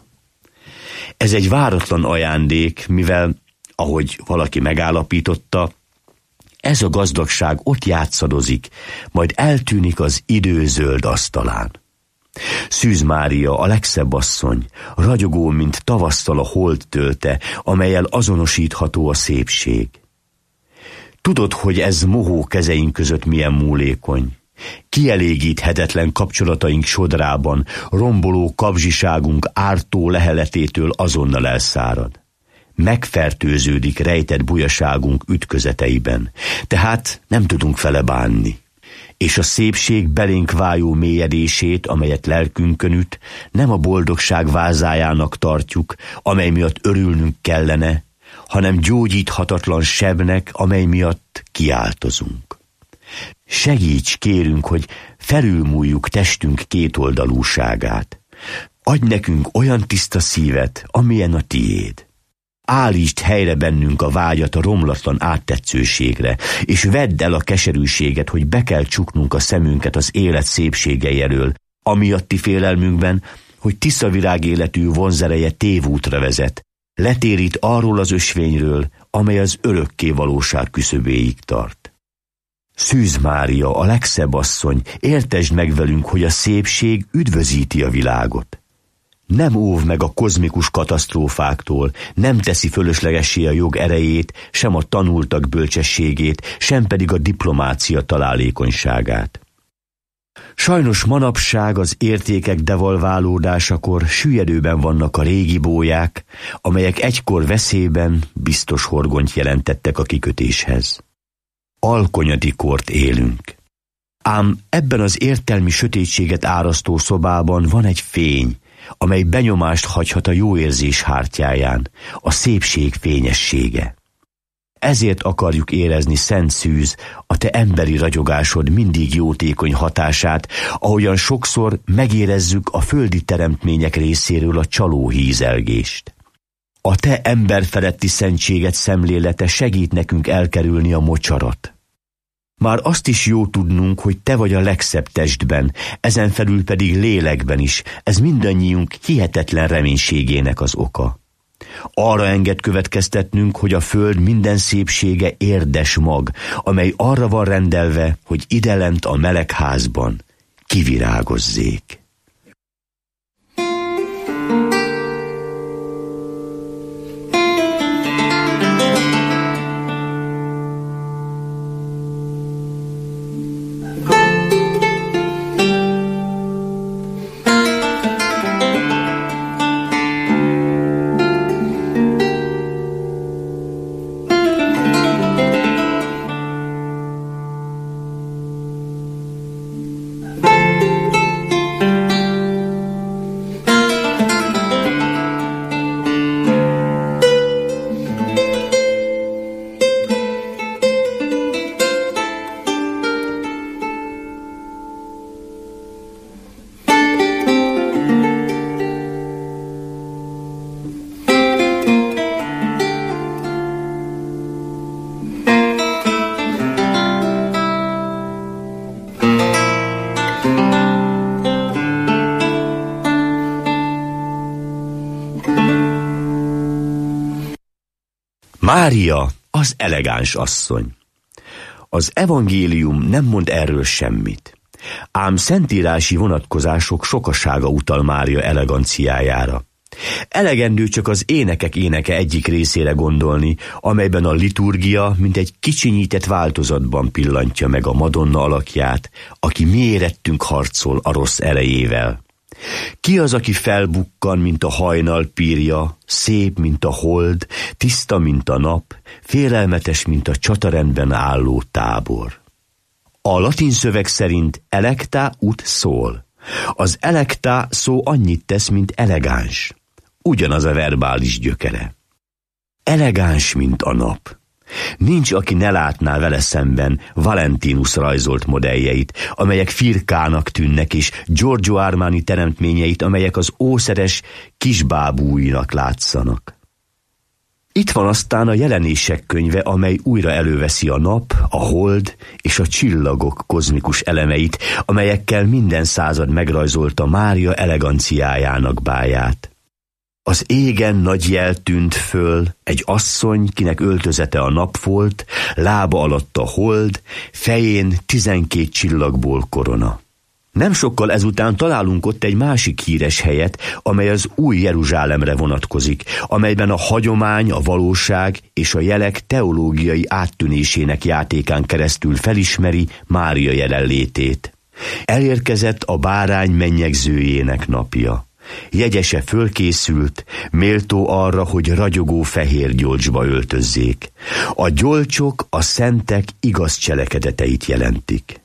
Ez egy váratlan ajándék, mivel, ahogy valaki megállapította, ez a gazdagság ott játszadozik, majd eltűnik az idő zöld asztalán. Szűz Mária, a legszebb asszony, ragyogó, mint tavasszal a hold tölte, amellyel azonosítható a szépség. Tudod, hogy ez mohó kezeink között milyen múlékony. Kielégíthetetlen kapcsolataink sodrában, romboló kapzsiságunk ártó leheletétől azonnal elszárad. Megfertőződik rejtett bujaságunk ütközeteiben, tehát nem tudunk fele bánni. És a szépség belénk vájó mélyedését, amelyet lelkünkön üt, nem a boldogság vázájának tartjuk, amely miatt örülnünk kellene, hanem gyógyíthatatlan sebnek, amely miatt kiáltozunk. Segíts, kérünk, hogy felülmúljuk testünk kétoldalúságát. Adj nekünk olyan tiszta szívet, amilyen a tiéd. Állítsd helyre bennünk a vágyat a romlatlan áttetszőségre, és vedd el a keserűséget, hogy be kell csuknunk a szemünket az élet szépségei elől, amiatti félelmünkben, hogy tiszavirág életű vonzereje tévútra vezet, letérít arról az ösvényről, amely az örökké valóság küszöbéig tart. Szűz Mária, a legszebb asszony, értesd meg velünk, hogy a szépség üdvözíti a világot. Nem óv meg a kozmikus katasztrófáktól, nem teszi fölöslegessé a jog erejét, sem a tanultak bölcsességét, sem pedig a diplomácia találékonyságát. Sajnos manapság az értékek devalválódásakor süllyedőben vannak a régi bóják, amelyek egykor veszélyben biztos horgonyt jelentettek a kikötéshez. Alkonyati kort élünk. Ám ebben az értelmi sötétséget árasztó szobában van egy fény, amely benyomást hagyhat a jó érzés hártyáján, a szépség fényessége. Ezért akarjuk érezni, Szent Szűz, a te emberi ragyogásod mindig jótékony hatását, ahogyan sokszor megérezzük a földi teremtmények részéről a csaló hízelgést. A te emberfeletti szentséget szemlélete segít nekünk elkerülni a mocsarat. Már azt is jó tudnunk, hogy te vagy a legszebb testben, ezen felül pedig lélekben is, ez mindannyiunk hihetetlen reménységének az oka. Arra enged következtetnünk, hogy a föld minden szépsége érdes mag, amely arra van rendelve, hogy idelent a melegházban kivirágozzék. Mária az elegáns asszony. Az evangélium nem mond erről semmit. Ám szentírási vonatkozások sokasága utal Mária eleganciájára. Elegendő csak az énekek éneke egyik részére gondolni, amelyben a liturgia mint egy kicsinyített változatban pillantja meg a Madonna alakját, aki mi érettünk harcol a rossz erejével. Ki az, aki felbukkan, mint a hajnal pírja, szép, mint a hold, tiszta, mint a nap, félelmetes, mint a csatarendben álló tábor? A latin szöveg szerint electa ut sol. Az electa szó annyit tesz, mint elegáns. Ugyanaz a verbális gyökere. Elegáns, mint a nap. Nincs, aki ne látná vele szemben Valentinus rajzolt modelljeit, amelyek firkának tűnnek, és Giorgio Armani teremtményeit, amelyek az ószeres kisbábúinak látszanak. Itt van aztán a Jelenések könyve, amely újra előveszi a nap, a hold és a csillagok kozmikus elemeit, amelyekkel minden század megrajzolta Mária eleganciájának báját. Az égen nagy jel tűnt föl, egy asszony, kinek öltözete a nap volt, lába alatt a hold, fején tizenkét csillagból korona. Nem sokkal ezután találunk ott egy másik híres helyet, amely az új Jeruzsálemre vonatkozik, amelyben a hagyomány, a valóság és a jelek teológiai áttűnésének játékán keresztül felismeri Mária jelenlétét. Elérkezett a bárány mennyegzőjének napja. Jegyese fölkészült, méltó arra, hogy ragyogó fehér gyolcsba öltözzék. A gyolcsok a szentek igaz cselekedeteit jelentik.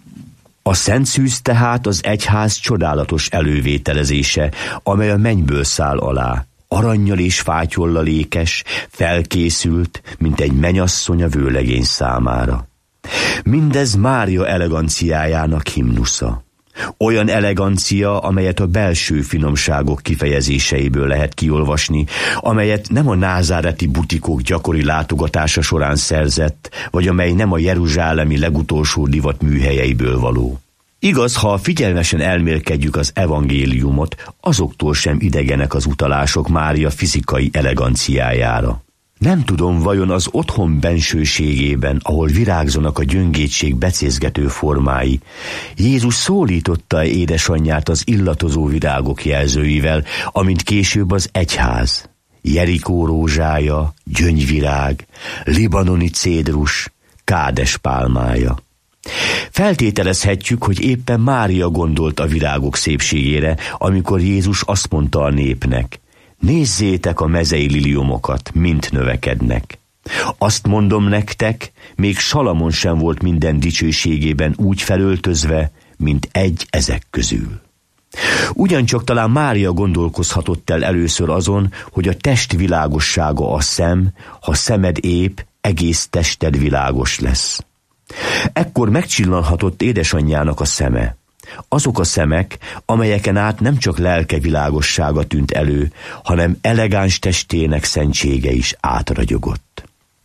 A szent szűz tehát az egyház csodálatos elővételezése, amely a mennyből száll alá. Arannyal és fátyollal ékes, felkészült, mint egy mennyasszony a vőlegény számára. Mindez Mária eleganciájának himnusza. Olyan elegancia, amelyet a belső finomságok kifejezéseiből lehet kiolvasni, amelyet nem a názáreti butikok gyakori látogatása során szerzett, vagy amely nem a jeruzsálemi legutolsó divat műhelyeiből való. Igaz, ha figyelmesen elmélkedjük az evangéliumot, azoktól sem idegenek az utalások Mária fizikai eleganciájára. Nem tudom, vajon az otthon bensőségében, ahol virágzanak a gyöngétség becézgető formái, Jézus szólította édesanyját az illatozó virágok jelzőivel, amint később az egyház. Jerikó rózsája, gyöngyvirág, libanoni cédrus, kádes pálmája. Feltételezhetjük, hogy éppen Mária gondolt a virágok szépségére, amikor Jézus azt mondta a népnek: nézzétek a mezei liliomokat, mint növekednek. Azt mondom nektek, még Salamon sem volt minden dicsőségében úgy felöltözve, mint egy ezek közül. Ugyancsak talán Mária gondolkozhatott el először azon, hogy a test világossága a szem, ha szemed épp, egész tested világos lesz. Ekkor megcsillanhatott édesanyjának a szeme. Azok a szemek, amelyeken át nem csak lelke világossága tűnt elő, hanem elegáns testének szentsége is átragyogott.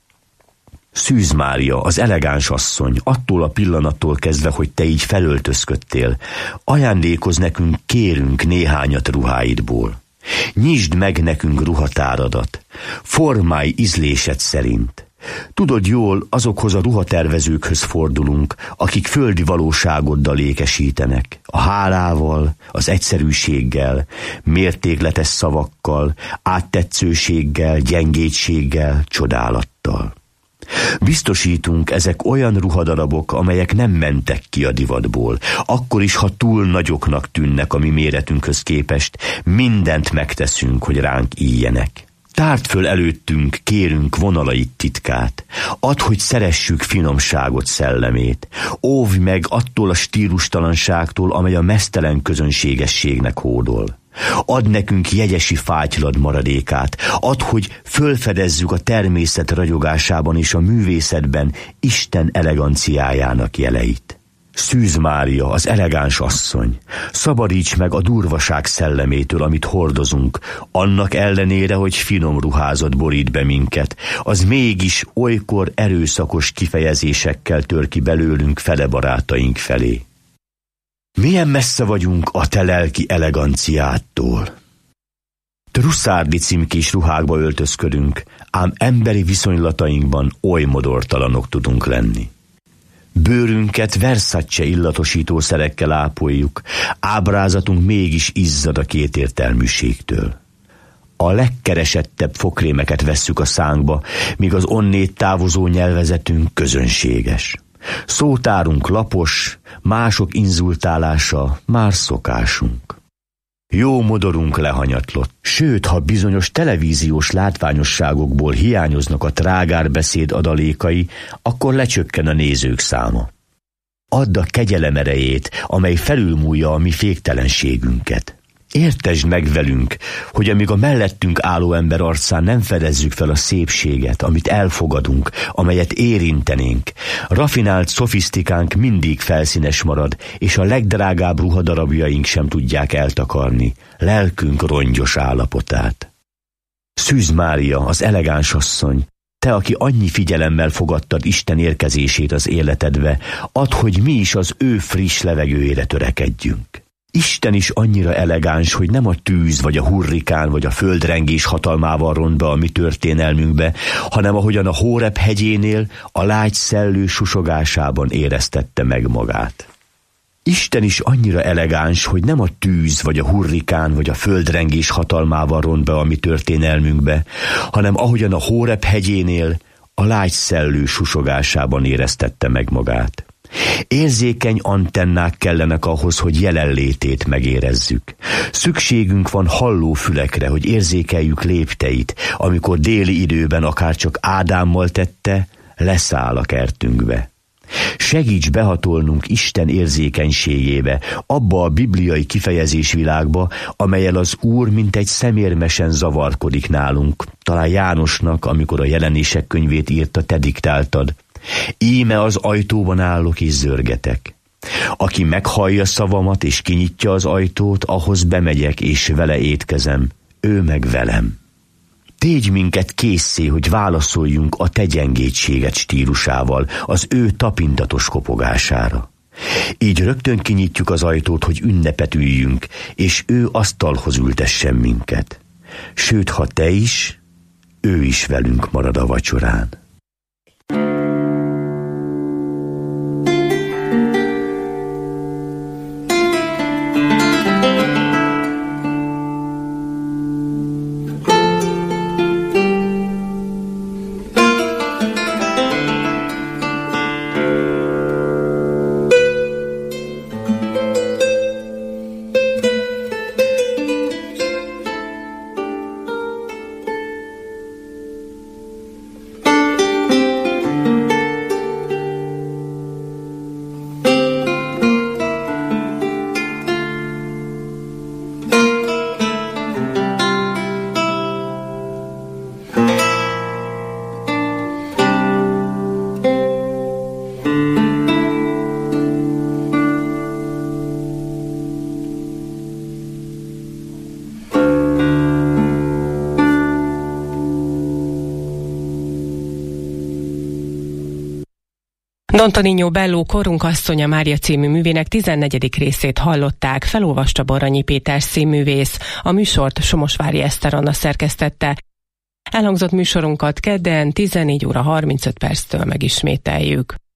Szűz Mária, az elegáns asszony, attól a pillanattól kezdve, hogy te így felöltözködtél, ajándékoz nekünk, kérünk néhányat ruháidból. Nyisd meg nekünk ruhatáradat, formálj ízlésed szerint. Tudod jól, azokhoz a ruhatervezőkhöz fordulunk, akik földi valóságoddal ékesítenek, a hálával, az egyszerűséggel, mértékletes szavakkal, áttetszőséggel, gyengétséggel, csodálattal. Biztosítunk, ezek olyan ruhadarabok, amelyek nem mentek ki a divatból, akkor is, ha túl nagyoknak tűnnek a mi méretünkhöz képest, mindent megteszünk, hogy ránk íjjenek. Tárd föl előttünk, kérünk vonalait titkát, add, hogy szeressük finomságot szellemét, óvj meg attól a stílustalanságtól, amely a meztelen közönségességnek hódol. Add nekünk jegyesi fátylad maradékát, add, hogy fölfedezzük a természet ragyogásában és a művészetben Isten eleganciájának jeleit. Szűz Mária, az elegáns asszony, szabadíts meg a durvaság szellemétől, amit hordozunk, annak ellenére, hogy finom ruházat borít be minket, az mégis olykor erőszakos kifejezésekkel tör ki belőlünk fele barátaink felé. Milyen messze vagyunk a te lelki eleganciától? Trusszárdi címkés ruhákba öltözködünk, ám emberi viszonylatainkban oly modortalanok tudunk lenni. Bőrünket Versace illatosítószerekkel ápoljuk, ábrázatunk mégis izzad a kétértelműségtől. A legkeresettebb fogkrémeket vesszük a szánkba, míg az onnét távozó nyelvezetünk közönséges. Szótárunk lapos, mások inzultálása már szokásunk. Jó modorunk lehanyatlott, sőt, ha bizonyos televíziós látványosságokból hiányoznak a trágárbeszéd adalékai, akkor lecsökken a nézők száma. Add a kegyelem erejét, amely felülmúlja a mi féktelenségünket. Értesd meg velünk, hogy amíg a mellettünk álló ember arcán nem fedezzük fel a szépséget, amit elfogadunk, amelyet érintenénk, rafinált szofisztikánk mindig felszínes marad, és a legdrágább ruhadarabjaink sem tudják eltakarni lelkünk rongyos állapotát. Szűz Mária, az elegáns asszony, te, aki annyi figyelemmel fogadtad Isten érkezését az életedbe, add, hogy mi is az ő friss levegőjére törekedjünk. Isten is annyira elegáns, hogy nem a tűz, vagy a hurrikán, vagy a földrengés hatalmával ront be a mi történelmünkbe, hanem ahogyan a Hóreb hegyénél a lágy szellő susogásában éreztette meg magát. Isten is annyira elegáns, hogy nem a tűz, vagy a hurrikán, vagy a földrengés hatalmával ront be a mi történelmünkbe, hanem ahogyan a Hóreb hegyénél a lágy szellő susogásában éreztette meg magát. Érzékeny antennák kellenek ahhoz, hogy jelenlétét megérezzük. Szükségünk van hallófülekre, hogy érzékeljük lépteit, amikor déli időben akárcsak Ádámmal tette, leszáll a kertünkbe. Segíts behatolnunk Isten érzékenységébe, abba a bibliai kifejezésvilágba, amellyel az Úr mint egy szemérmesen zavarkodik nálunk, talán Jánosnak, amikor a Jelenések könyvét írta, te diktáltad. Íme az ajtóban állok és zörgetek. Aki meghallja szavamat és kinyitja az ajtót, ahhoz bemegyek és vele étkezem, ő meg velem. Tégy minket késszé, hogy válaszoljunk a te gyengétséget stílusával, az ő tapintatos kopogására. Így rögtön kinyitjuk az ajtót, hogy ünnepet üljünk, és ő asztalhoz ültessen minket. Sőt, ha te is, ő is velünk marad a vacsorán. Don Tonino Bello Korunk asszonya Mária című művének tizennegyedik részét hallották, felolvasta Baranyi Péter színművész, a műsort Somosvári Eszter Anna szerkesztette. Elhangzott műsorunkat kedden tizennégy óra harmincöt perctől megismételjük.